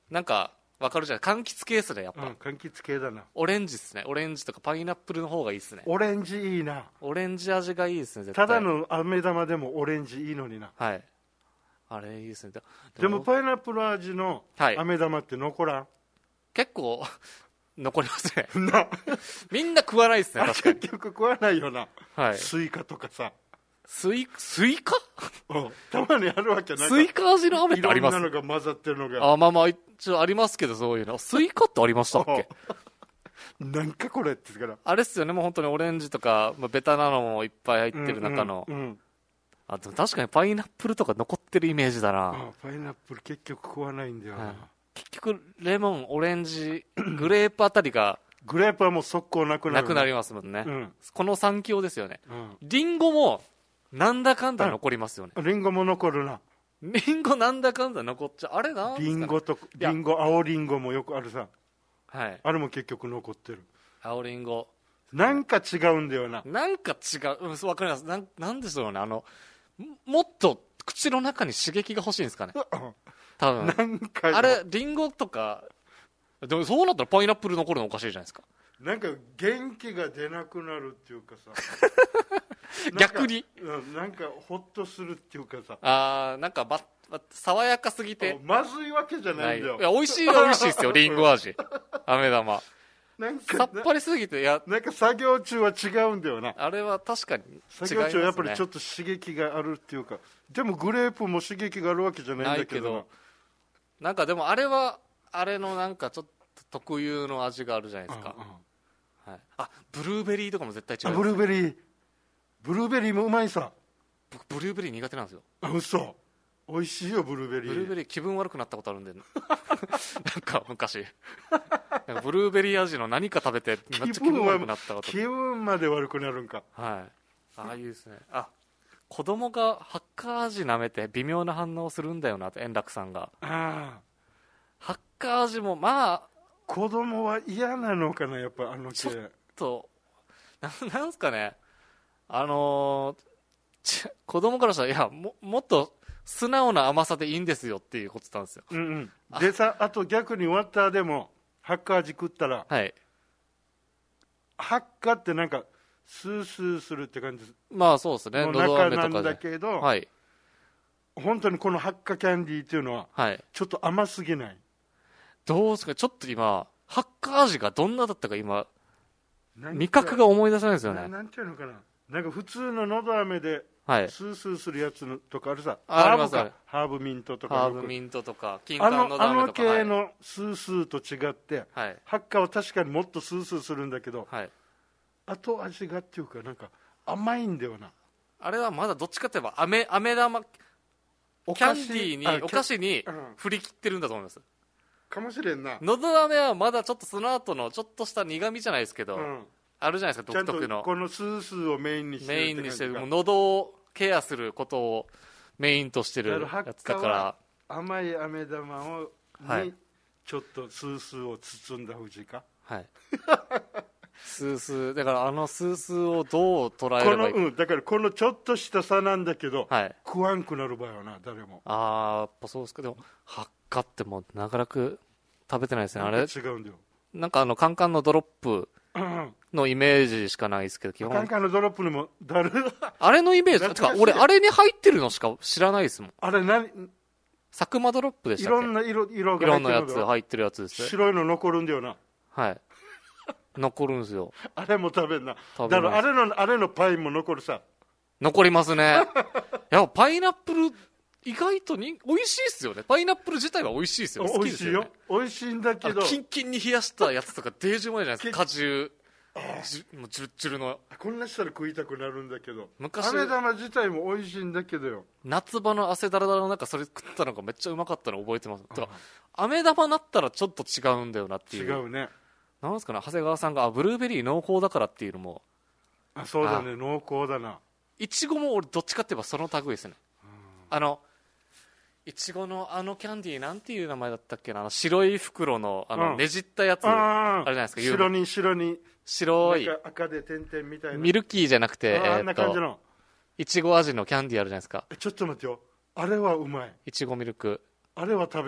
[SPEAKER 2] なんかわかるじゃない、柑橘系っすねやっぱ、
[SPEAKER 3] うん、柑橘系だな。
[SPEAKER 2] オレンジっすね、オレンジとかパイナップルの方がいいっすね。
[SPEAKER 3] オレンジいいな。
[SPEAKER 2] オレンジ味がいいですね絶対。
[SPEAKER 3] ただの飴玉でもオレンジいいのにな。
[SPEAKER 2] はい、あれいいですね。で
[SPEAKER 3] でもパイナップル味の
[SPEAKER 2] はい
[SPEAKER 3] 飴玉って残らん、
[SPEAKER 2] 結構残りますね
[SPEAKER 3] な
[SPEAKER 2] みんな食わないですね
[SPEAKER 3] あれ
[SPEAKER 2] 確かに。
[SPEAKER 3] 結局食わないよな、
[SPEAKER 2] はい、
[SPEAKER 3] スイカとかさ。
[SPEAKER 2] スイスイカ
[SPEAKER 3] うんたまにあるわけないか
[SPEAKER 2] スイカ味の飴ってあります？
[SPEAKER 3] いろんなのが混ざってるのが。
[SPEAKER 2] あまあまあ一応ありますけど、そういうのスイカってありましたっけ
[SPEAKER 3] なんかこれって言うから
[SPEAKER 2] あれっすよね、もう本当にオレンジとか、まあ、ベタなのもいっぱい入ってる中の、
[SPEAKER 3] うんうんうん
[SPEAKER 2] あでも確かにパイナップルとか残ってるイメージだな、
[SPEAKER 3] あパイナップル結局食わないんだよな、
[SPEAKER 2] はい、結局レモンオレンジグレープあたりが
[SPEAKER 3] グレープはもう速攻なくなる
[SPEAKER 2] なくなりますもんね、
[SPEAKER 3] うん
[SPEAKER 2] このさん強ですよね。
[SPEAKER 3] うん
[SPEAKER 2] リンゴもなんだかんだ残りますよね。
[SPEAKER 3] リンゴも残るな。
[SPEAKER 2] リンゴなんだかんだ残っちゃう、あれなんですかね。
[SPEAKER 3] リンゴと
[SPEAKER 2] いや
[SPEAKER 3] リンゴ青リンゴもよくあるさ。
[SPEAKER 2] はい、
[SPEAKER 3] あれも結局残ってる。
[SPEAKER 2] 青リンゴ
[SPEAKER 3] なんか違うんだよな。
[SPEAKER 2] なんか違う、うん、そうわかります。なんなんでしょうね、あのもっと口の中に刺激が欲しいんですかね多分
[SPEAKER 3] なんか
[SPEAKER 2] あれリンゴとかでもそうなったらパイナップル残るのおかしいじゃないですか。
[SPEAKER 3] なんか元気が出なくなるっていうかさ
[SPEAKER 2] 逆に
[SPEAKER 3] なんか、うん、なんかホッとするっていうかさ、
[SPEAKER 2] あーなんかばば爽やかすぎて
[SPEAKER 3] まずいわけじゃないんだよ。
[SPEAKER 2] いや美味しいは美味しいですよリンゴ味飴玉
[SPEAKER 3] なんか
[SPEAKER 2] さっぱりすぎて、いや
[SPEAKER 3] なんか作業中は違うんだよな。
[SPEAKER 2] あれは確かに違いますね。
[SPEAKER 3] 作業中はやっぱりちょっと刺激があるっていうか、でもグレープも刺激があるわけじゃないんだけどな。
[SPEAKER 2] ないけどなんかでもあれはあれのなんかちょっと特有の味があるじゃないですか、
[SPEAKER 3] うんうん
[SPEAKER 2] はい、あブルーベリーとかも絶対違う。
[SPEAKER 3] あブルーベリーブルーベリーもうまいさ。
[SPEAKER 2] 僕ブルーベリー苦手なんですよ。
[SPEAKER 3] あ嘘。美味しいよブルーベリー。
[SPEAKER 2] ブルーベリー気分悪くなったことあるんでなんか昔なんかブルーベリー味の何か食べてめっちゃ気分悪くなったこと。
[SPEAKER 3] 気分まで悪くなるんか。
[SPEAKER 2] はいああいうですね。あ子供がハッカー味舐めて微妙な反応をするんだよなと円楽さんが。
[SPEAKER 3] ああ
[SPEAKER 2] ハッカー味もまあ
[SPEAKER 3] 子供は嫌なのかなやっぱあの系。
[SPEAKER 2] ちょっとななんすかね、あのーち子供からしたらいや も, もっと素直な甘さでいいんですよっていうことなんですよ。
[SPEAKER 3] うんうん、でさあと逆にワッターでもハッカー味食ったら、
[SPEAKER 2] はい
[SPEAKER 3] ハッカーってなんかスースーするって感じ
[SPEAKER 2] まあそうですね、
[SPEAKER 3] の
[SPEAKER 2] のど
[SPEAKER 3] 中なん
[SPEAKER 2] 飴とかで。
[SPEAKER 3] だけど、
[SPEAKER 2] はい
[SPEAKER 3] 本当にこのハッカーキャンディーっていうのは
[SPEAKER 2] はい
[SPEAKER 3] ちょっと甘すぎない。
[SPEAKER 2] どうですか、ちょっと今ハッカー味がどんなだったか今
[SPEAKER 3] なんか
[SPEAKER 2] 味覚が思い出せないですよね。
[SPEAKER 3] ななんていうのかな、なんか普通ののど飴で
[SPEAKER 2] はい
[SPEAKER 3] スースーするやつのとかあるさ、
[SPEAKER 2] ああります
[SPEAKER 3] ハーブ
[SPEAKER 2] ある
[SPEAKER 3] かハーブミントとかよく
[SPEAKER 2] ハーブミントとか金
[SPEAKER 3] あ
[SPEAKER 2] 柑のど
[SPEAKER 3] のあの
[SPEAKER 2] 飴とか。
[SPEAKER 3] 系のスースーと違って、
[SPEAKER 2] はい
[SPEAKER 3] ハッカーは確かにもっとスースーするんだけど、
[SPEAKER 2] はい、はい、
[SPEAKER 3] 後味がっていうかなんか甘いんだよな。
[SPEAKER 2] あれはまだどっちかといえば飴飴玉キャンディーに
[SPEAKER 3] あ
[SPEAKER 2] お菓子に
[SPEAKER 3] うん
[SPEAKER 2] 振り切ってるんだと思います。
[SPEAKER 3] かもしれんな、
[SPEAKER 2] のど飴はまだちょっとその後のちょっとした苦味じゃないですけど、
[SPEAKER 3] うん、
[SPEAKER 2] あるじゃないですか
[SPEAKER 3] ちゃんと
[SPEAKER 2] 独特の
[SPEAKER 3] このスースーをメインにしてる
[SPEAKER 2] メインにしてるもう
[SPEAKER 3] も
[SPEAKER 2] 喉をケアすることをメインとしてるやつだから
[SPEAKER 3] 甘い飴玉を
[SPEAKER 2] はい
[SPEAKER 3] にちょっとスースーを包んだ藤か、
[SPEAKER 2] はいスースーだからあのスースーをどう捉え
[SPEAKER 3] この、
[SPEAKER 2] ればいいか、
[SPEAKER 3] うん、だからこのちょっとした差なんだけど、
[SPEAKER 2] はい
[SPEAKER 3] 食わんくなる場合はな誰も
[SPEAKER 2] ああやっぱそうですけどハッカってもう長らく食べてないですねあれ。
[SPEAKER 3] なんか違うんだよ、
[SPEAKER 2] なんかあのカンカンのドロップ
[SPEAKER 3] うん、
[SPEAKER 2] のイメージしかないですけど基
[SPEAKER 3] カン
[SPEAKER 2] 本
[SPEAKER 3] カンのドロップにもだる
[SPEAKER 2] あれのイメージて
[SPEAKER 3] 懐かしい
[SPEAKER 2] か俺あれに入ってるのしか知らないですもん。
[SPEAKER 3] あれ何
[SPEAKER 2] 佐久間ドロップでし
[SPEAKER 3] い
[SPEAKER 2] たっけ。
[SPEAKER 3] ろんな色色が
[SPEAKER 2] いろんなや
[SPEAKER 3] 入ってるのだ
[SPEAKER 2] つ入ってるやつですね。
[SPEAKER 3] 白いの残るんだよな、
[SPEAKER 2] はい残るんですよ。
[SPEAKER 3] あれも食べんな、
[SPEAKER 2] 食べます
[SPEAKER 3] だからあれのあれのパイも残るさ、
[SPEAKER 2] 残りますねいやパイナップル意外とに美味しいですよね。パイナップル自体は美味しいですよね。好
[SPEAKER 3] 美味しいよ
[SPEAKER 2] きですよね。
[SPEAKER 3] 美味しいんだけど
[SPEAKER 2] あのキンキンに冷やしたやつとかデージうまいじゃないですか。果汁じゅもうジュルジュルの
[SPEAKER 3] こんなしたら食いたくなるんだけど、
[SPEAKER 2] 昔
[SPEAKER 3] 飴玉自体も美味しいんだけどよ、
[SPEAKER 2] 夏場の汗だらだらの中それ食ったのがめっちゃうまかったの覚えてます。だから飴玉なったらちょっと違うんだよなっていう。
[SPEAKER 3] 違うね、
[SPEAKER 2] なんですかね長谷川さんがあブルーベリー濃厚だからっていうのも
[SPEAKER 3] あそうだね、濃厚だな、
[SPEAKER 2] いちごも俺どっちかって言えばその類ですね。あのいちごのあのキャンディーなんていう名前だったっけな、あの白い袋のあの
[SPEAKER 3] うん
[SPEAKER 2] ねじったやつ、
[SPEAKER 3] あ
[SPEAKER 2] あれじゃないですか有名
[SPEAKER 3] 白に白に
[SPEAKER 2] 白い
[SPEAKER 3] なんか赤で点々みたいな
[SPEAKER 2] ミルキーじゃなくて
[SPEAKER 3] あーあんな
[SPEAKER 2] えーっと
[SPEAKER 3] 感じの、
[SPEAKER 2] いちご味のキャンディーあるじゃないですか。
[SPEAKER 3] えちょっと待ってよ、あれはうまい、
[SPEAKER 2] いちごミルク
[SPEAKER 3] あれは食べる、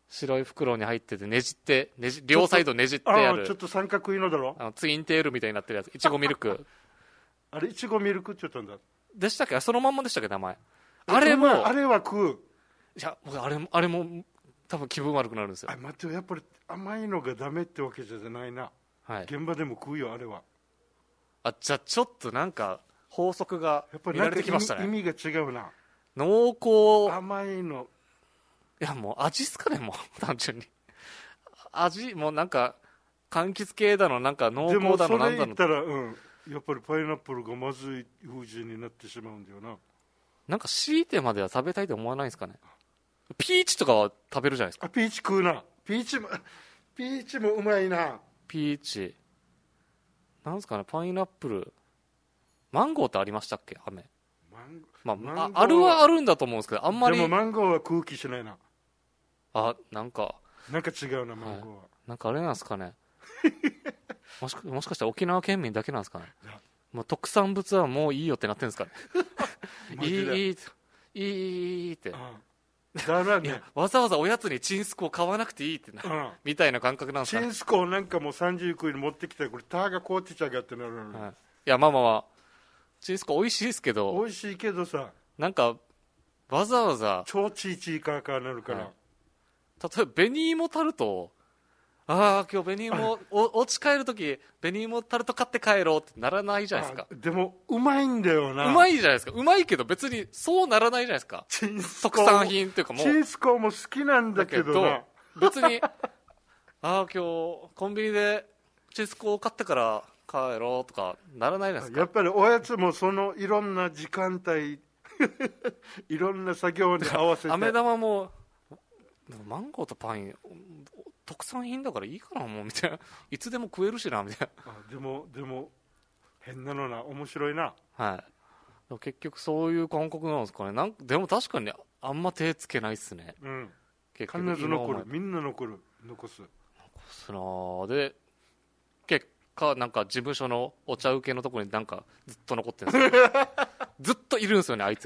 [SPEAKER 2] 白い袋に入っててねじってねじ両サイドねじってやる
[SPEAKER 3] あちょっと三角いのだろ。
[SPEAKER 2] あのツインテールみたいになってるやつ、いちごミルク
[SPEAKER 3] あれいちごミルクって言ったんだ。
[SPEAKER 2] でしたっけ、そのまんまでしたっけ名前。あれも
[SPEAKER 3] あれは食う。
[SPEAKER 2] いや僕あれもあれも多分気分悪くなるんですよ。
[SPEAKER 3] あ待ってよ、やっぱり甘いのがダメってわけじゃないな、
[SPEAKER 2] はい、
[SPEAKER 3] 現場でも食うよあれは。
[SPEAKER 2] あじゃあちょっとなんか法則が
[SPEAKER 3] やっぱり
[SPEAKER 2] 見ら
[SPEAKER 3] なんか意味
[SPEAKER 2] れてきましたね。
[SPEAKER 3] 意味が違うな。
[SPEAKER 2] 濃厚
[SPEAKER 3] 甘いの
[SPEAKER 2] いやもう味っすかね、もう単純に味もうなんか柑橘系だのなんか濃
[SPEAKER 3] でも
[SPEAKER 2] 厚だ
[SPEAKER 3] それ
[SPEAKER 2] のなんだの
[SPEAKER 3] 言ったら、うん、やっぱりパイナップルがまずい風味になってしまうんだよな。
[SPEAKER 2] なんか強いてまでは食べたいと思わないですかね。ピーチとかは食べるじゃないですか。
[SPEAKER 3] あピーチ食うな。ピーチもピーチもうまいな。
[SPEAKER 2] ピーチなんですかね、パイナップルマンゴーってありましたっけ、飴。
[SPEAKER 3] マン
[SPEAKER 2] まあ、
[SPEAKER 3] マンゴーは
[SPEAKER 2] ああるはあるんだと思うんですけど、あんまり
[SPEAKER 3] でもマンゴーは空気しないな。
[SPEAKER 2] あなんか
[SPEAKER 3] なんか違うなマンゴーは、
[SPEAKER 2] なんかあれなんですかねもしもしかしたら沖縄県民だけなんですかね。もう特産物はもういいよってなってるんですかね
[SPEAKER 3] マ
[SPEAKER 2] いい
[SPEAKER 3] ジで
[SPEAKER 2] いいいいって
[SPEAKER 3] うんだから
[SPEAKER 2] いや
[SPEAKER 3] ね、
[SPEAKER 2] わざわざおやつにチンスコを買わなくていいってな、
[SPEAKER 3] うん、
[SPEAKER 2] みたいな感覚なんですかね。
[SPEAKER 3] チンスコなんかもうさんじゅうくいに持ってきたらこれターが凍ってちゃうがってなるのに、
[SPEAKER 2] はい、いやまあまあまあチンスコ美味しいですけど、
[SPEAKER 3] 美味しいけどさ
[SPEAKER 2] なんかわざわざ
[SPEAKER 3] 超チーチーカーカーなるから、
[SPEAKER 2] はい例えば紅芋タルト、ああ今日紅芋おお家帰るとき紅芋タルト買って帰ろうってならないじゃないですか。
[SPEAKER 3] あでもうまいんだよな。
[SPEAKER 2] うまいじゃないですか。うまいけど別にそうならないじゃないですか。
[SPEAKER 3] チンスコ
[SPEAKER 2] 特産品っていうかもう
[SPEAKER 3] チンスコも好きなんだけどな。
[SPEAKER 2] だけど別にああ今日コンビニでチンスコを買ってから帰ろうとかならないじゃないですか。
[SPEAKER 3] やっぱりおやつもそのいろんな時間帯いろんな作業に合わせて
[SPEAKER 2] 飴玉もでもマンゴーとパイン特産品だからいいかなもうみたいな、いつでも食えるしなみたい
[SPEAKER 3] あでもでも変なのな、面白いな。
[SPEAKER 2] な。はい。でも結局そういう感覚なんですかね。なんでも確かにあんま手つけないっすね。
[SPEAKER 3] うん
[SPEAKER 2] 結
[SPEAKER 3] 必ず残る、
[SPEAKER 2] 今
[SPEAKER 3] みんな残る残す。
[SPEAKER 2] すなーで結果なんか事務所のお茶受けのところになんかずっと残ってるんですよずっといるんですよねあいつ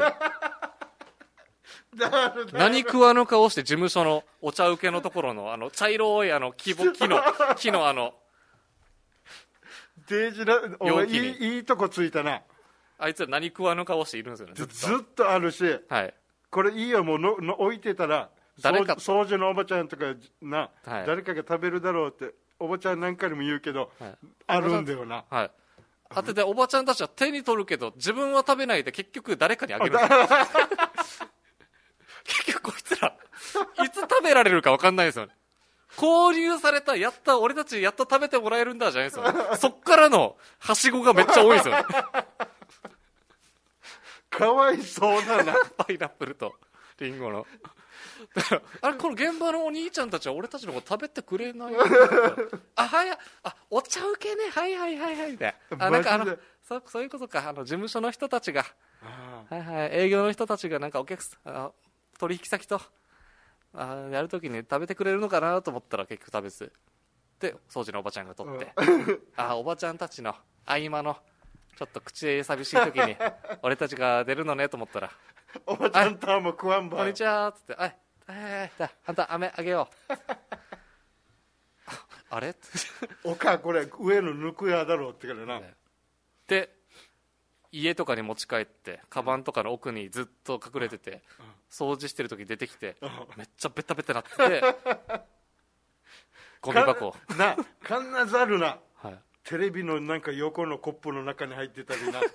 [SPEAKER 2] 何食わぬ顔して事務所のお茶受けのところのあの茶色いあの木ぼ木の木のあの
[SPEAKER 3] デージなお前
[SPEAKER 2] 容器に
[SPEAKER 3] いいいいとこついたな。
[SPEAKER 2] あいつら何食わぬ顔しているんですよねずっと。
[SPEAKER 3] ずっとあるし、
[SPEAKER 2] はい
[SPEAKER 3] これいいよもうのの置いてたら
[SPEAKER 2] 誰か
[SPEAKER 3] 掃除のおばちゃんとかな、
[SPEAKER 2] はい
[SPEAKER 3] 誰かが食べるだろうっておばちゃん何回も言うけど、
[SPEAKER 2] はい
[SPEAKER 3] あるんだよな。
[SPEAKER 2] はいあてておばちゃんたちは手に取るけど自分は食べないで結局誰かにあげる結局こいつらいつ食べられるか分かんないですよね。購入されたやった俺たちやっと食べてもらえるんだじゃないですよ、ね、そっからのはしごがめっちゃ多いですよね
[SPEAKER 3] かわいそうだな
[SPEAKER 2] パイナップルとリンゴのだからあれこの現場のお兄ちゃんたちは俺たちのこと食べてくれないあはいあお茶受けねはいはいはいはいみたいなあなんかあの
[SPEAKER 3] マジで
[SPEAKER 2] そそういうことかあの事務所の人たちが
[SPEAKER 3] あ
[SPEAKER 2] はいはい営業の人たちがなんかお客さんあの取引先とあやるときに食べてくれるのかなと思ったら結局食べずで掃除のおばちゃんが取ってあおばちゃんたちの合間のちょっと口寂しい時に俺たちが出るのねと思ったら
[SPEAKER 3] おばちゃんとはもう食わんば
[SPEAKER 2] こんにちはっつってあいはいはいはいあんた飴あげようあれ
[SPEAKER 3] おかこれ上の抜くやだろうってからな、
[SPEAKER 2] で家とかに持ち帰ってカバンとかの奥にずっと隠れてて掃除してる時出てきてめっちゃベタベタなっててゴミ箱
[SPEAKER 3] かな必ずあるな、
[SPEAKER 2] はい、
[SPEAKER 3] テレビのなんか横のコップの中に入ってたりな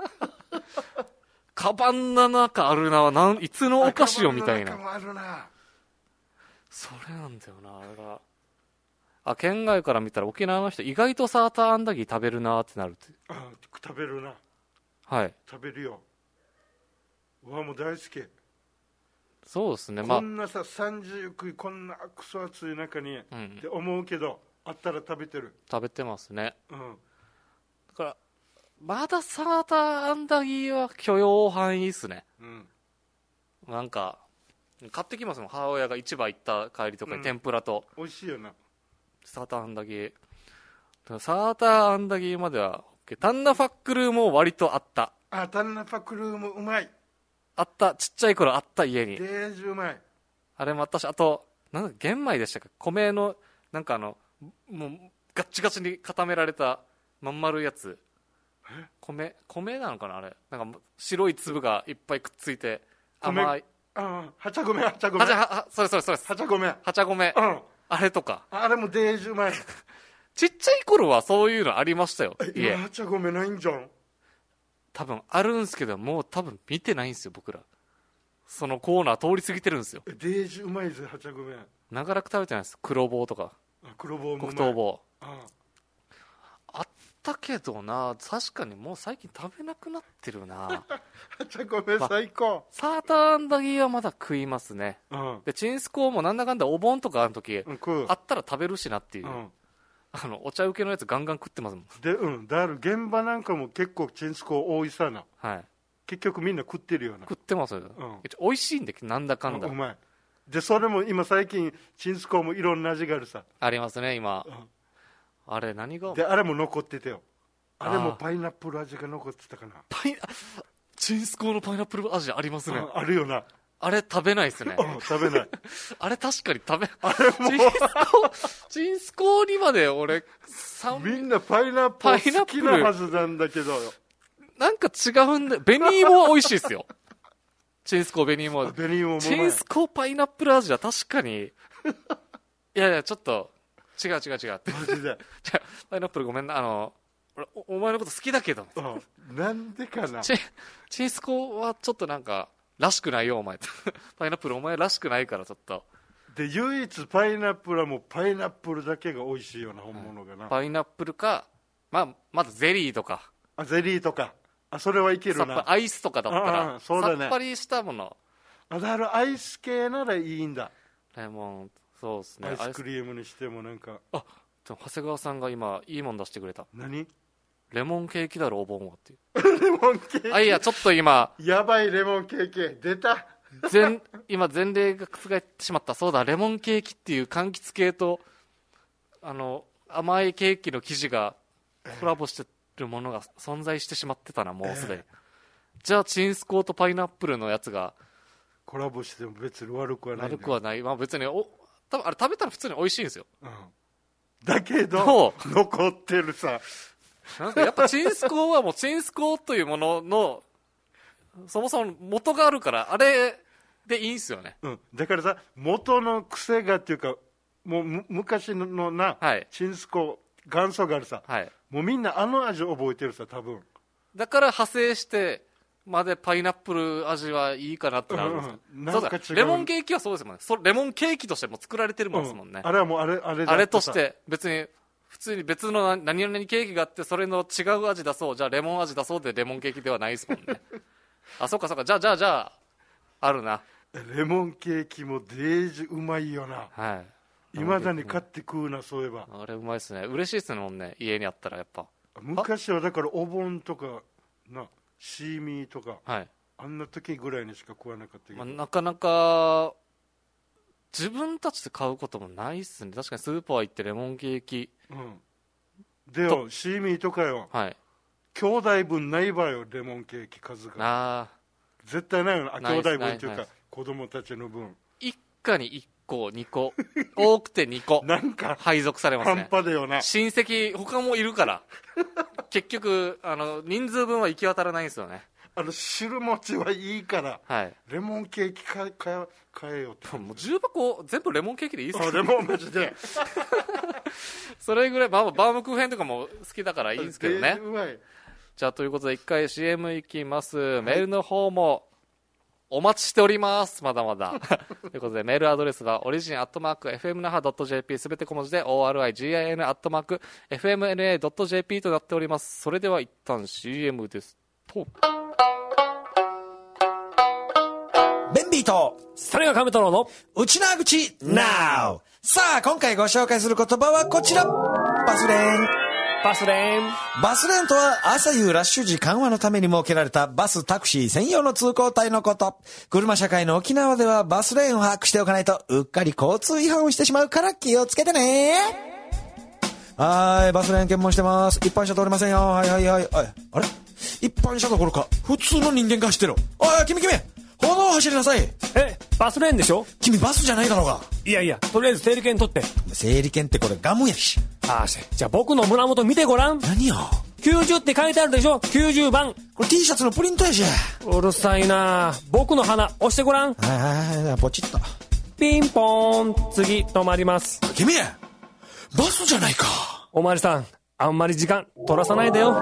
[SPEAKER 2] カバンの中あるななんいつのお菓子よみたいな
[SPEAKER 3] カバンの中もあるな。
[SPEAKER 2] それなんだよなあれがあ県外から見たら沖縄の人意外とサーターアンダギー食べるなってなるって
[SPEAKER 3] あ食べるな
[SPEAKER 2] はい
[SPEAKER 3] 食べるよわもう大好き、
[SPEAKER 2] そうですねまあ
[SPEAKER 3] こんなささんじゅうくいこんなクソ暑い中に、
[SPEAKER 2] うん
[SPEAKER 3] って思うけどあったら食べてる、
[SPEAKER 2] 食べてますね
[SPEAKER 3] うん、
[SPEAKER 2] だからまだサーターアンダギーは許容範囲ですね。
[SPEAKER 3] うん、
[SPEAKER 2] なんか買ってきますもん母親が市場行った帰りとかに、
[SPEAKER 3] うん
[SPEAKER 2] 天ぷらと
[SPEAKER 3] 美味しいよな。
[SPEAKER 2] サーターアンダギーサーターアンダギーまでは OK。 タンナファックルーも割とあった
[SPEAKER 3] あタンナファクルームうまい、
[SPEAKER 2] あったちっちゃい頃あった家に
[SPEAKER 3] デージうまい、
[SPEAKER 2] あれもあったしあとなんか玄米でしたっけ、米のなんかあのもうガッチガチに固められたまん丸いやつ、米米なのかなあれ、なんか白い粒がいっぱいくっついて甘い、
[SPEAKER 3] ああ、はちゃ米、はちゃ米、
[SPEAKER 2] はちゃははそれそれそれ
[SPEAKER 3] はちゃ米、
[SPEAKER 2] はちゃ米、
[SPEAKER 3] うん、
[SPEAKER 2] あれとか、
[SPEAKER 3] あれもデージうまい。
[SPEAKER 2] ちっちゃい頃はそういうのありましたよ。
[SPEAKER 3] 今はちゃ米ないんじゃん。
[SPEAKER 2] 多分あるんすけど、もう多分見てないんですよ僕ら。そのコーナー通り過ぎてるんですよ。
[SPEAKER 3] デージうまいぜ、はちゃ米。
[SPEAKER 2] 長らく食べてないです。黒棒とか
[SPEAKER 3] 黒棒もうまい、
[SPEAKER 2] 黒糖棒、
[SPEAKER 3] あ
[SPEAKER 2] あったけどな、確かにもう最近食べなくなってるな。
[SPEAKER 3] はちゃ米最高。
[SPEAKER 2] サーターアンダギーはまだ食いますね、
[SPEAKER 3] うん、
[SPEAKER 2] でチンスコーもなんだかんだお盆とかある時、
[SPEAKER 3] うん、食う、
[SPEAKER 2] あったら食べるしなっていう、
[SPEAKER 3] うん、
[SPEAKER 2] あのお茶受けのやつガンガン食ってますもん。
[SPEAKER 3] で、うん、だから現場なんかも結構チンスコ多いさな、
[SPEAKER 2] はい、
[SPEAKER 3] 結局みんな食ってるよな。
[SPEAKER 2] 食ってますよ、
[SPEAKER 3] ん、
[SPEAKER 2] 美味しいんでなんだかんだ、
[SPEAKER 3] うまい。でそれも今最近チンスコもいろんな味があるさ、
[SPEAKER 2] ありますね今、
[SPEAKER 3] うん、
[SPEAKER 2] あれ何が、
[SPEAKER 3] であれも残っててよ、あれもパイナップル味が残ってたかな。
[SPEAKER 2] パイチンスコーのパイナップル味ありますね、
[SPEAKER 3] あ, あるよな。
[SPEAKER 2] あれ食べないですね、
[SPEAKER 3] うん、食べない
[SPEAKER 2] あれ確かに食べ
[SPEAKER 3] あれも
[SPEAKER 2] チンスコーチンスコーにまで俺
[SPEAKER 3] みんなパイナップル好きなはずなんだけど、
[SPEAKER 2] なんか違うんだ。ベニーモは美味しいですよ。チンスコーベニーモ。
[SPEAKER 3] ベニーモもうまい。
[SPEAKER 2] チンスコーパイナップル味は確かに。いやいや、ちょっと、違う違う違う。
[SPEAKER 3] マジで。
[SPEAKER 2] パイナップルごめんな。あの、お, お前のこと好きだけど。
[SPEAKER 3] うん、なんでかな。
[SPEAKER 2] チン、チンスコーはちょっとなんか、らしくないよ、お前。パイナップルお前らしくないから、ちょっと。
[SPEAKER 3] で、唯一パイナップルはもうパイナップルだけが美味しいような、本物がな。
[SPEAKER 2] パイナップルか、まあ、まずゼリーとか。
[SPEAKER 3] あ、ゼリーとか。あ、それはいけるな。
[SPEAKER 2] アイスとかだったら、
[SPEAKER 3] そうだね、
[SPEAKER 2] さっぱりしたもの。
[SPEAKER 3] あ、だからアイス系ならいいんだ。
[SPEAKER 2] レモン、そうですね。
[SPEAKER 3] アイスクリームにしてもなんか。
[SPEAKER 2] あ、長谷川さんが今いいもん出してくれた。
[SPEAKER 3] 何？
[SPEAKER 2] レモンケーキだろお盆はっていう。
[SPEAKER 3] レモンケーキ。
[SPEAKER 2] あ、いやちょっと今。
[SPEAKER 3] やばいレモンケーキ出た。
[SPEAKER 2] 前今前例が覆ってしまった。そうだ、レモンケーキっていう柑橘系とあの甘いケーキの生地がコラボしてるものが存在してしまってたな、もうすでに、えー、じゃあチンスコーとパイナップルのやつが
[SPEAKER 3] コラボしても別に悪くはない。
[SPEAKER 2] 悪くはない。まあ別にお多分あれ食べたら普通に美味しいんですよ、
[SPEAKER 3] うん、だけど残ってるさ。
[SPEAKER 2] なんかやっぱチンスコーはもうチンスコーというもののそもそも元があるからあれでいいんすよね、
[SPEAKER 3] うん、だからさ元の癖がっていうかもうむ昔のな、はい、チンスコ元祖があるさ、はい、もうみんなあの味を覚えてるさ多分。
[SPEAKER 2] だから派生してまでパイナップル味はいいかなってなるんですよ、うん、なんか違う。レモンケーキはそうですもんね。そレモンケーキとしても作られてるもんですもんね、
[SPEAKER 3] うん、あれはもうあれあれ
[SPEAKER 2] あれとして別に普通に別の何々ケーキがあってそれの違う味出そう、じゃあレモン味出そうでレモンケーキではないですもんねあ、そっかそっか、じゃあじゃあじゃああるな。
[SPEAKER 3] レモンケーキもデージうまいよな。はい、いまだに買って食うな。そういえば
[SPEAKER 2] あれうまいですね。嬉しいですもんね、家にあったら。やっぱ
[SPEAKER 3] 昔はだからお盆とかなシーミーとか、はい、あんな時ぐらいにしか食わなかったけど、
[SPEAKER 2] まあ、なかなか自分たちで買うこともないっすね。確かにスーパー行ってレモンケーキ、うん、
[SPEAKER 3] でよシーミーとかよ、はい、兄弟分ないばよレモンケーキ数が。あ絶対ないよな。兄弟分っていうか子供たちの分
[SPEAKER 2] 一家にいっこにこ多くてにこ
[SPEAKER 3] なんか
[SPEAKER 2] 配属されますね。
[SPEAKER 3] 半端だよな。
[SPEAKER 2] 親戚他もいるから結局あの人数分は行き渡らないんですよね。
[SPEAKER 3] あの汁餅はいいから、はい、レモンケーキ買え買えよって
[SPEAKER 2] もうじゅうばこ全部レモンケーキでいいっすか。
[SPEAKER 3] レモンマジで
[SPEAKER 2] それぐらい、まあ、バームクーヘンとかも好きだからいいんですけどね。
[SPEAKER 3] うまい。
[SPEAKER 2] じゃあということで一回 シーエム いきます、はい、メールの方もお待ちしております。まだまだということでメールアドレスはオリジンアットマーク エフエムナハドットジェーピー すべて小文字で オーアールアイジーアイエヌ アットマーク エフエムエヌエー ドット ジェーピー となっております。それでは一旦 シーエム ですと。
[SPEAKER 5] ベンビーと
[SPEAKER 7] サネガカメ太郎の
[SPEAKER 5] 内縄口 ナウ。 さあ今回ご紹介する言葉はこちら。バスレーン。
[SPEAKER 7] バスレーン。
[SPEAKER 5] バスレーンとは朝夕ラッシュ時緩和のために設けられたバスタクシー専用の通行帯のこと。車社会の沖縄ではバスレーンを把握しておかないとうっかり交通違反をしてしまうから気をつけてね。はい、バスレーン検問してます。一般車通れませんよ。はいはいはい。あれ一般車どころか普通の人間が走ってる。おい君君、 歩道を走りなさい。
[SPEAKER 7] え、バスレーンでしょ？
[SPEAKER 5] 君バスじゃないだろうが。
[SPEAKER 7] いやいや、とりあえず整理券取って。
[SPEAKER 5] 整理券ってこれガムやし。
[SPEAKER 7] ああ、じゃあ僕の胸元見てごらん。
[SPEAKER 5] 何よ。
[SPEAKER 7] きゅうじゅうって書いてあるでしょ？きゅうじゅうばん。
[SPEAKER 5] これ T シャツのプリントやし。
[SPEAKER 7] うるさいな。僕の鼻押してごらん。
[SPEAKER 5] はいはいはい、ポチッと。
[SPEAKER 7] ピンポーン。次止まります。
[SPEAKER 5] 君バスじゃないか。
[SPEAKER 7] おまわりさん、あんまり時間取らさないでよ。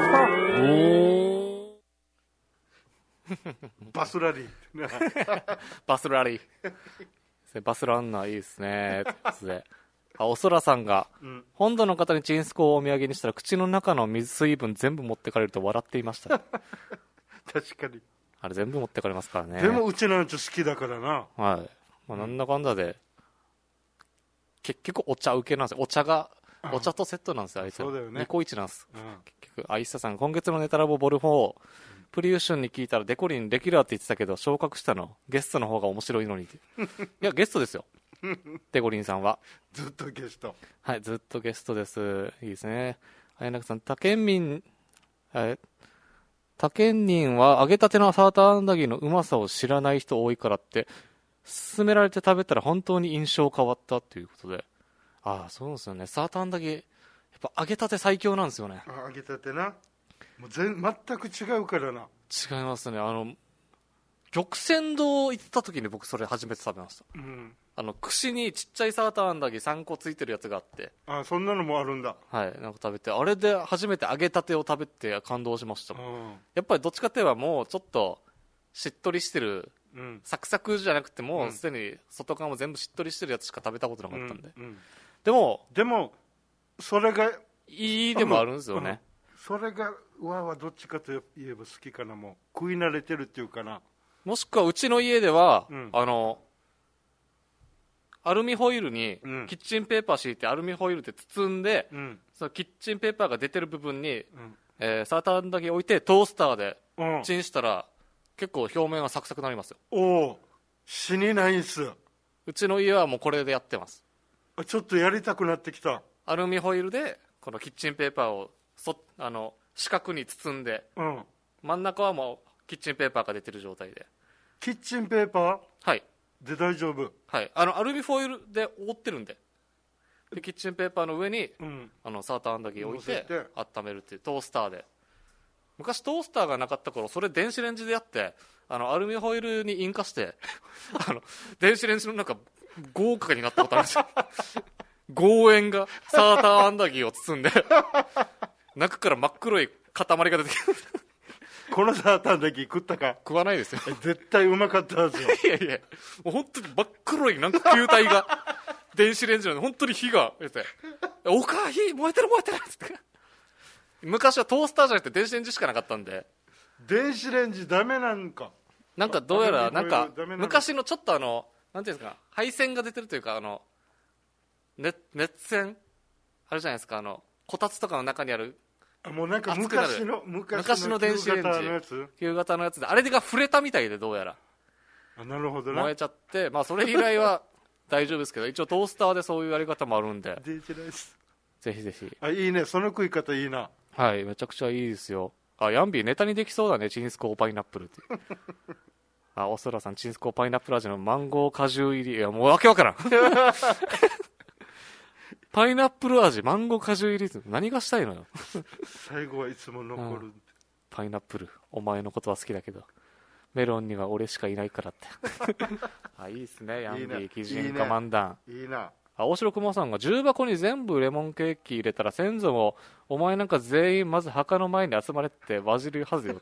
[SPEAKER 3] バスラリー
[SPEAKER 2] バスラリーバスランナーいいですね。あ、おそらさんが、うん、本土の方にチンスコをお土産にしたら口の中の水水分全部持ってかれると笑っていました
[SPEAKER 3] 確かに
[SPEAKER 2] あれ全部持ってかれますからね。
[SPEAKER 3] でもうちのやつ好きだからな。
[SPEAKER 2] はい、まあ、なんだかんだで、うん、結局お茶受けなんですよ。お茶がお茶とセットなんですよ。あいつ
[SPEAKER 3] そうだよね。
[SPEAKER 2] ニコイチなんです、うん、結局。あいささん、今月のネタラボボルフォー、プリウションに聞いたらデコリンレギュラーって言ってたけど昇格したのゲストの方が面白いのにいやゲストですよデコリンさんは
[SPEAKER 3] ずっとゲスト。
[SPEAKER 2] はい、ずっとゲストです。いいですね。綾中さん、他県民え他県民は揚げたてのサーターアンダギーのうまさを知らない人多いからって勧められて食べたら本当に印象変わったということで、ああそうですよね。サーターアンダギーやっぱ揚げたて最強なんですよね。
[SPEAKER 3] あ、揚げたてな、もう全全く違うからな。
[SPEAKER 2] 違いますね。あの玉泉堂行った時に僕それ初めて食べました、うん、あの串にちっちゃいサーターアンダギーさんこついてるやつがあって、
[SPEAKER 3] あ、そんなのもあるんだ。
[SPEAKER 2] はい、なんか食べて、あれで初めて揚げたてを食べて感動しましたもん、うん、やっぱりどっちかといえばもうちょっとしっとりしてる、うん、サクサクじゃなくてもうすでに外側も全部しっとりしてるやつしか食べたことなかったんで、うんうん、でも
[SPEAKER 3] でもそれが
[SPEAKER 2] いいでもあるんですよね、うん、
[SPEAKER 3] それがわはどっちかといえば好きかな。もう食い慣れてるっていうかな。
[SPEAKER 2] もしくはうちの家では、うん、あのアルミホイルにキッチンペーパー敷いてアルミホイルで包んで、うん、そのキッチンペーパーが出てる部分に、うん、えー、サーターアンダギー置いてトースターでチンしたら、うん、結構表面がサクサクなりますよ。
[SPEAKER 3] おお、死にないんす。
[SPEAKER 2] うちの家はもうこれでやってます。
[SPEAKER 3] ちょっとやりたくなってきた。
[SPEAKER 2] アルミホイルでこのキッチンペーパーをそあの四角に包んで、うん、真ん中はもうキッチンペーパーが出てる状態で。
[SPEAKER 3] キッチンペーパー、
[SPEAKER 2] はい、
[SPEAKER 3] で大丈夫。
[SPEAKER 2] はい、あのアルミホイルで覆ってるんで、でキッチンペーパーの上に、うん、あのサーターアンダギーを置いて温めるっていうトースターで。昔トースターがなかった頃それ電子レンジでやって、あのアルミホイルに引火してあの電子レンジの中豪華になったことあるんですよ豪煙がサーターアンダギーを包んで中から真っ黒い塊が出てきて
[SPEAKER 3] このサーターアンダギー食ったか。
[SPEAKER 2] 食わないですよ。
[SPEAKER 3] 絶対うまかったはずよ。
[SPEAKER 2] いやいや、もう本当に真っ黒いなんか球体が電子レンジなんで本当に火が出て、おか火燃えてる燃えてるって昔はトースターじゃなくて電子レンジしかなかったんで。
[SPEAKER 3] 電子レンジダメなんか。
[SPEAKER 2] なんかどうやらなんか昔のちょっとあのなんていうんですか、配線が出てるというか、あの熱熱線あるじゃないですか、あのこたつとかの中にある。
[SPEAKER 3] もうなんか昔の
[SPEAKER 2] 昔の電子レンジ旧型のやつで、あれが触れたみたいで、どうやら
[SPEAKER 3] あ、なるほどな、
[SPEAKER 2] 燃えちゃって、まあそれ以来は大丈夫ですけど一応トースターでそういうやり方もあるんでぜひぜひ。
[SPEAKER 3] あ、いいね、その食い方いいな。
[SPEAKER 2] はい、めちゃくちゃいいですよ。あ、ヤンビーネタにできそうだね、チンスコーパイナップルってあ、おそらさん、チンスコーパイナップル味のマンゴー果汁入り、いやもうわけわからんパイナップル味マンゴー果汁入りって何がしたいのよ
[SPEAKER 3] 最後はいつも残る、うん、
[SPEAKER 2] パイナップル、お前のことは好きだけどメロンには俺しかいないからってあ、いいですね、ヤンビー基準化漫談
[SPEAKER 3] いいな。
[SPEAKER 2] 青白熊さんが重箱に全部レモンケーキ入れたら先祖もお前なんか全員まず墓の前に集まれってわじるはずよ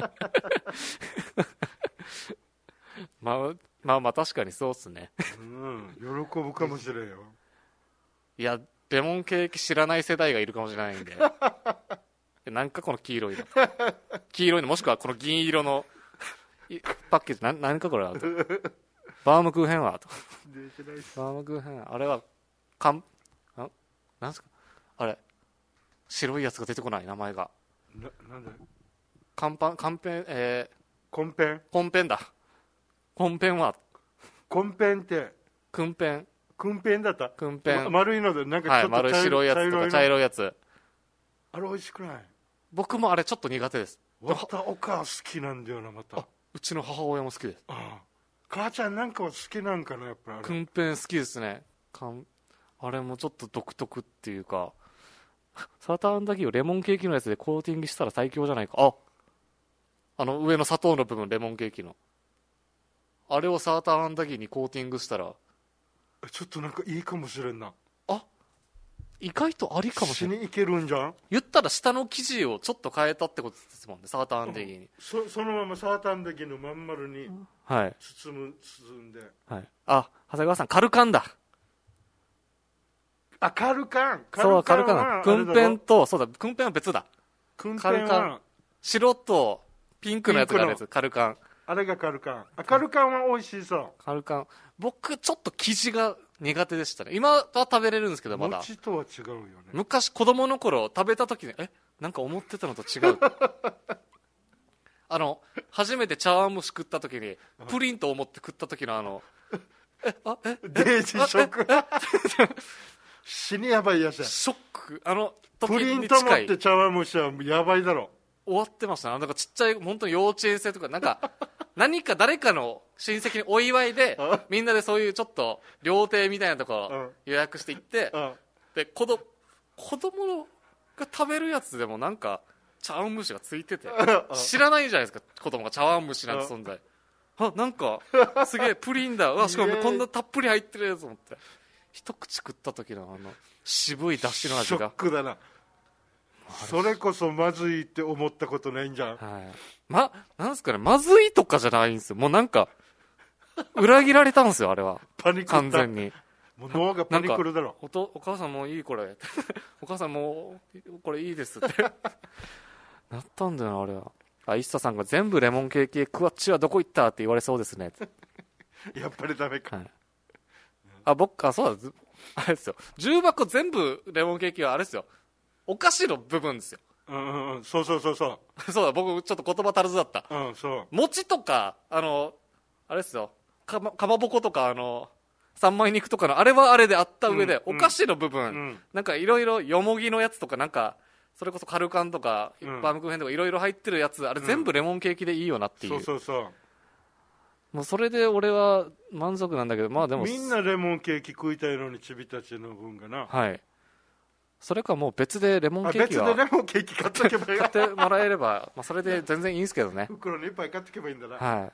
[SPEAKER 2] まあまあまあ確かにそうっすね
[SPEAKER 3] うん、喜ぶかもしれんよ。
[SPEAKER 2] いやレモンケーキ知らない世代がいるかもしれないんでなんかこの黄色いの黄色いのもしくはこの銀色のパッケージな何かこれはバームクーヘンはとバームクーヘンあれはかんあなんすかあれ白いやつが出てこない名前が
[SPEAKER 3] ななんで
[SPEAKER 2] カンパンカンペンえー、
[SPEAKER 3] コンペン
[SPEAKER 2] コンペンだコンペンは
[SPEAKER 3] コンペンって
[SPEAKER 2] クンペン
[SPEAKER 3] クンペンだった。
[SPEAKER 2] クンペン、
[SPEAKER 3] ま、丸いのでなんかちょっと、はい、
[SPEAKER 2] 丸い白いやつとか茶色いやつ。
[SPEAKER 3] あれ美味しくない？
[SPEAKER 2] 僕もあれちょっと苦手です。
[SPEAKER 3] わたおか好きなんだよな。また
[SPEAKER 2] うちの母親も好きです。
[SPEAKER 3] ああ、母ちゃんなんかは好きなんかな、やっぱり。
[SPEAKER 2] くんぺん好きですね。かんあれもちょっと独特っていうか、サーターアンダギーをレモンケーキのやつでコーティングしたら最強じゃないか。ああの上の砂糖の部分、レモンケーキのあれをサーターアンダギーにコーティングしたら
[SPEAKER 3] ちょっとなんかいいかもしれんな。
[SPEAKER 2] あ、意外とありかもしれない。
[SPEAKER 3] 死にいけるんじゃん。
[SPEAKER 2] 言ったら下の生地をちょっと変えたってことですもんね、サーターアンダギーに。
[SPEAKER 3] そ, そのままサーターアンダギーのまん丸に
[SPEAKER 2] はい
[SPEAKER 3] 包む、包んで、
[SPEAKER 2] はい、あ、長谷川さんカルカンだ。
[SPEAKER 3] あ、カルカン。
[SPEAKER 2] そう、カルカン。くんぺんと、そうだ、くんぺんは別だ。
[SPEAKER 3] くんぺんは
[SPEAKER 2] 白とピンクのやつがあるやつ、カルカン。
[SPEAKER 3] あれがカルカン。あ、カルカンは美味しいそう。
[SPEAKER 2] カルカン。僕、ちょっと生地が苦手でしたね。今は食べれるんですけど、まだ。
[SPEAKER 3] 餅とは違うよね。
[SPEAKER 2] 昔、子供の頃、食べた時に、え、なんか思ってたのと違う。あの、初めて茶碗蒸し食った時に、プリンと思って食った時のあの、え、あ、え、
[SPEAKER 3] デイジーショック。死にやばいやつや。
[SPEAKER 2] ショック。あの、時
[SPEAKER 3] プリン
[SPEAKER 2] に
[SPEAKER 3] と思
[SPEAKER 2] 近い。
[SPEAKER 3] って茶碗蒸しはやばいだろ。
[SPEAKER 2] 終わってましたね。なんかちっちゃい、本当に幼稚園生とか、なんか、何か誰かの親戚にお祝いで、みんなでそういうちょっと、料亭みたいなところ予約して行って、で、子供、子供が食べるやつでもなんか、茶碗蒸しがついてて、知らないじゃないですか、子供が茶碗蒸しなんて存在。あ、なんか、すげえ、プリンだ。うわ、しかもこんなたっぷり入ってるやつ思って。一口食った時のあの、渋い出汁の味が。
[SPEAKER 3] ショックだな。それこそまずいって思ったことないんじゃん。
[SPEAKER 2] はい。ま、なんすかね、まずいとかじゃないんですよ。もうなんか、裏切られたんですよ、あれは。
[SPEAKER 3] パニックった。
[SPEAKER 2] 完全に。
[SPEAKER 3] もう脳がパニックるだろ。
[SPEAKER 2] おと、お母さんもういいこれ。お母さんもう、これいいですって。なったんだよな、あれは。あ、イッサさんが全部レモンケーキ、クワッチはどこ行ったって言われそうですね。
[SPEAKER 3] やっぱりダメか。
[SPEAKER 2] はい。あ、僕、あ、そうだ、あれですよ。重箱全部レモンケーキはあれですよ。お菓子の部分ですよ。
[SPEAKER 3] うんうん、そうそうそうそ
[SPEAKER 2] う。そうだ、僕ちょっと言葉足らずだった。
[SPEAKER 3] うん、そう。
[SPEAKER 2] 餅とか、あの、あれですよ。かま、かまぼことか、あの、三枚肉とかの、あれはあれであった上で、うん、お菓子の部分、うん、なんかいろいろよもぎのやつとか、なんか、それこそカルカンとか、うん、バームクーヘンとかいろいろ入ってるやつ、あれ全部レモンケーキでいいよなっていう。
[SPEAKER 3] うん、そうそうそう。
[SPEAKER 2] もうそれで俺は満足なんだけど、まあでも。
[SPEAKER 3] みんなレモンケーキ食いたいのに、ちびたちの分がな。
[SPEAKER 2] はい。それかもう別でレモンケーキは
[SPEAKER 3] 別でレモンケーキ買っとけばいい。
[SPEAKER 2] 買ってもらえれば、まあ、それで全然いいんですけどね。
[SPEAKER 3] 袋にいっぱい買ってけばいいんだな。
[SPEAKER 2] はい。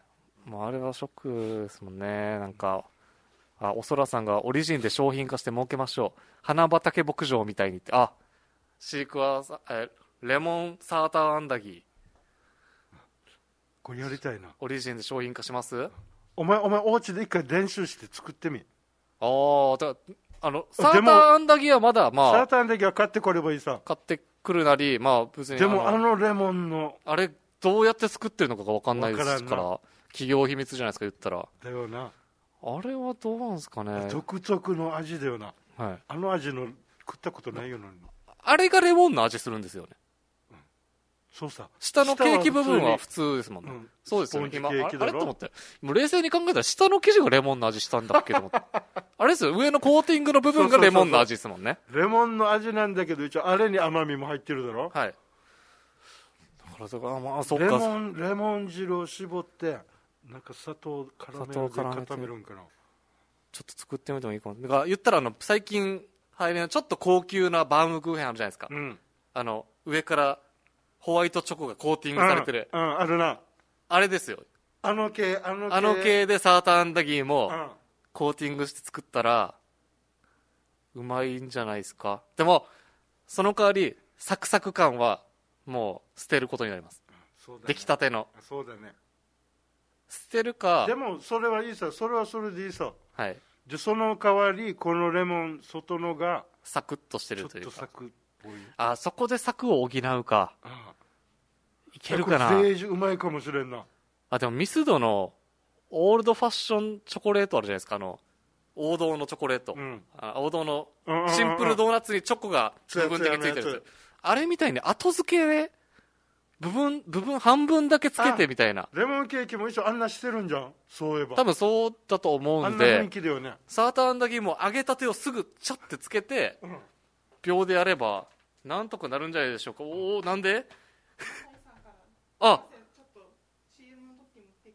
[SPEAKER 2] もうあれはショックですもんね。なんか、あ、おそらさんがオリジンで商品化して儲けましょう。花畑牧場みたいにって。あ、シークワーえレモンサーターアンダギー。
[SPEAKER 3] これやりたいな。
[SPEAKER 2] オリジンで商品化します？
[SPEAKER 3] お前、お前、お家で一回練習して作ってみ。
[SPEAKER 2] ああ、だあの、サーターアンダギーはまだ、まあ。
[SPEAKER 3] サーターアンダギーは買ってこればいいさ。
[SPEAKER 2] 買ってくるなり、まあ別に。
[SPEAKER 3] でもあの、あのレモンの。
[SPEAKER 2] あれ、どうやって作ってるのかが分かんないですから、企業秘密じゃないですか、言ったら。
[SPEAKER 3] だよな。
[SPEAKER 2] あれはどうなんですかね。
[SPEAKER 3] 独特の味だよな。
[SPEAKER 2] はい。
[SPEAKER 3] あの味の食ったことないよな。
[SPEAKER 2] あれがレモンの味するんですよね。
[SPEAKER 3] うん、そうさ。
[SPEAKER 2] 下のケーキ部分は普通ですもんね。うん、そうですよね。今、あれあれと思って。もう冷静に考えたら下の生地がレモンの味したんだっけと思って。あれですよ、上のコーティングの部分がレモンの味ですもんね。
[SPEAKER 3] そうそうそうそうレモンの味なんだけど、一応あれに甘みも入ってるだろ。
[SPEAKER 2] はい。だからそこはまあ、そっか。
[SPEAKER 3] レモン、レモン汁を絞って、なんか砂糖絡めるで固めるんかな。
[SPEAKER 2] ちょっと作ってみてもいいかも。だから言ったらあの、最近入りのちょっと高級なバームクーヘンあるじゃないですか。うん、あの、上からホワイトチョコがコーティングされてる。
[SPEAKER 3] うん、うん、あるな。
[SPEAKER 2] あれですよ。
[SPEAKER 3] あの系、あの系。
[SPEAKER 2] あの系でサーターアンダギーも、うんコーティングして作ったらうまいんじゃないですか。でもその代わりサクサク感はもう捨てることになります、そうだね、出来たての。
[SPEAKER 3] そうだね。
[SPEAKER 2] 捨てるか。
[SPEAKER 3] でもそれはいいさ、それはそれでいいさ。
[SPEAKER 2] はい。
[SPEAKER 3] でその代わりこのレモン外のが
[SPEAKER 2] サクッとしてるというか、
[SPEAKER 3] ちょっとサクっぽい。
[SPEAKER 2] あ、そこでサクを補うか。ああいけるかな。
[SPEAKER 3] ベージュうまいかもしれんな。
[SPEAKER 2] あ、でもミスドのオールドファッションチョコレートあるじゃないですか。あの王道のチョコレート、うん、あ王道のシンプルドーナツにチョコが部分的についてるやつ、あれみたいに後付けで部分部分半分だけつけてみたいな。
[SPEAKER 3] レモンケーキも一緒あんなしてるんじゃん。そういえば
[SPEAKER 2] 多分そうだと思うんで、
[SPEAKER 3] あんな雰囲気だよね。
[SPEAKER 2] サーターアンダギーも揚げたてをすぐチャッてつけて、うん、秒でやればなんとかなるんじゃないでしょうか。おお、なんであ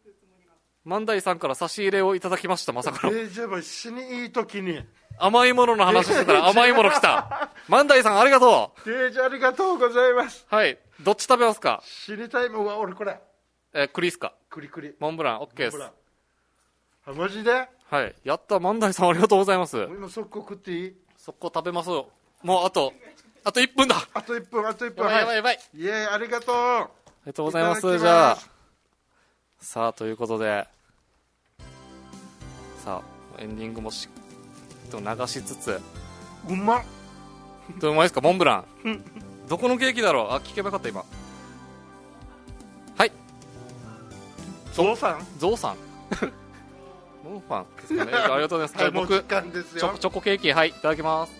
[SPEAKER 2] 万代さんから差し入れをいただきました。まさかの
[SPEAKER 3] デージャブ死にいい時に
[SPEAKER 2] 甘いものの話してたら甘いもの来た。万代さんありがと
[SPEAKER 3] う。デージありがとうございます。
[SPEAKER 2] はい、どっち食べますか？
[SPEAKER 3] 知りたいもんは俺これ
[SPEAKER 2] えー、栗っすか？
[SPEAKER 3] 栗栗
[SPEAKER 2] モンブラン OK です。
[SPEAKER 3] あ、マジで？
[SPEAKER 2] はい、やった。万代さんありがとうございます。
[SPEAKER 3] 今速攻食っていい？
[SPEAKER 2] 速攻食べますよ。もうあとあといっぷんだ。
[SPEAKER 3] あといっぷん、あといっぷん。
[SPEAKER 2] やばいやばいやばい。
[SPEAKER 3] イエーイ、ありがとう。
[SPEAKER 2] ありがとうございます。じゃあさあということで、さあエンディングもしっと流しつつ、
[SPEAKER 3] うまっ。
[SPEAKER 2] どううまいですか？モンブランどこのケーキだろう。あ、聞けばよかった今。はい、
[SPEAKER 3] ゾウさん
[SPEAKER 2] ゾウさんモンファンですかね。ありがとうございます。じゃあ僕
[SPEAKER 3] もう時間ですよ。
[SPEAKER 2] チョコチョコケーキ、はい、いただきます。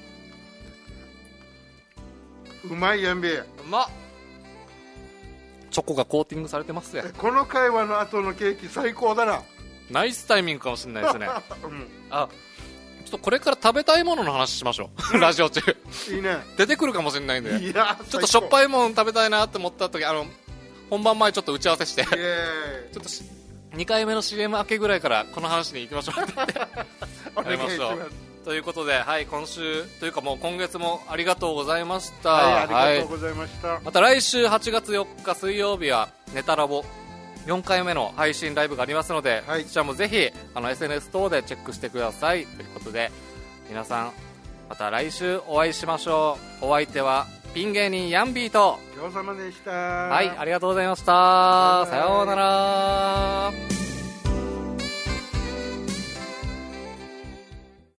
[SPEAKER 3] うまいやんび。
[SPEAKER 2] うまっ。チョコがコーティングされてますね。
[SPEAKER 3] この会話の後のケーキ最高だな。
[SPEAKER 2] ナイスタイミングかもしれないですね、
[SPEAKER 3] うん、
[SPEAKER 2] あ、ちょっとこれから食べたいものの話しましょうラジオ中
[SPEAKER 3] いいね。
[SPEAKER 2] 出てくるかもしれないんで。
[SPEAKER 3] いや、
[SPEAKER 2] ちょっとしょっぱいもの食べたいなって思った時、あの本番前ちょっと打ち合わせしてちょっとにかいめの シーエム 明けぐらいからこの話に行きましょうって
[SPEAKER 3] お願いします。
[SPEAKER 2] ということで、はい、今週というかもう今月もありがとうございました。
[SPEAKER 3] はい、ありがとうございました、はい、
[SPEAKER 2] また来週はちがつよっか水曜日はネタラボよんかいめの配信ライブがありますので、はい、そちらもぜひあの エスエヌエス 等でチェックしてくださいということで、皆さんまた来週お会いしましょう。お相手はピン芸人ヤンビーと
[SPEAKER 3] 今日様でした。
[SPEAKER 2] はい、ありがとうございました。さようなら。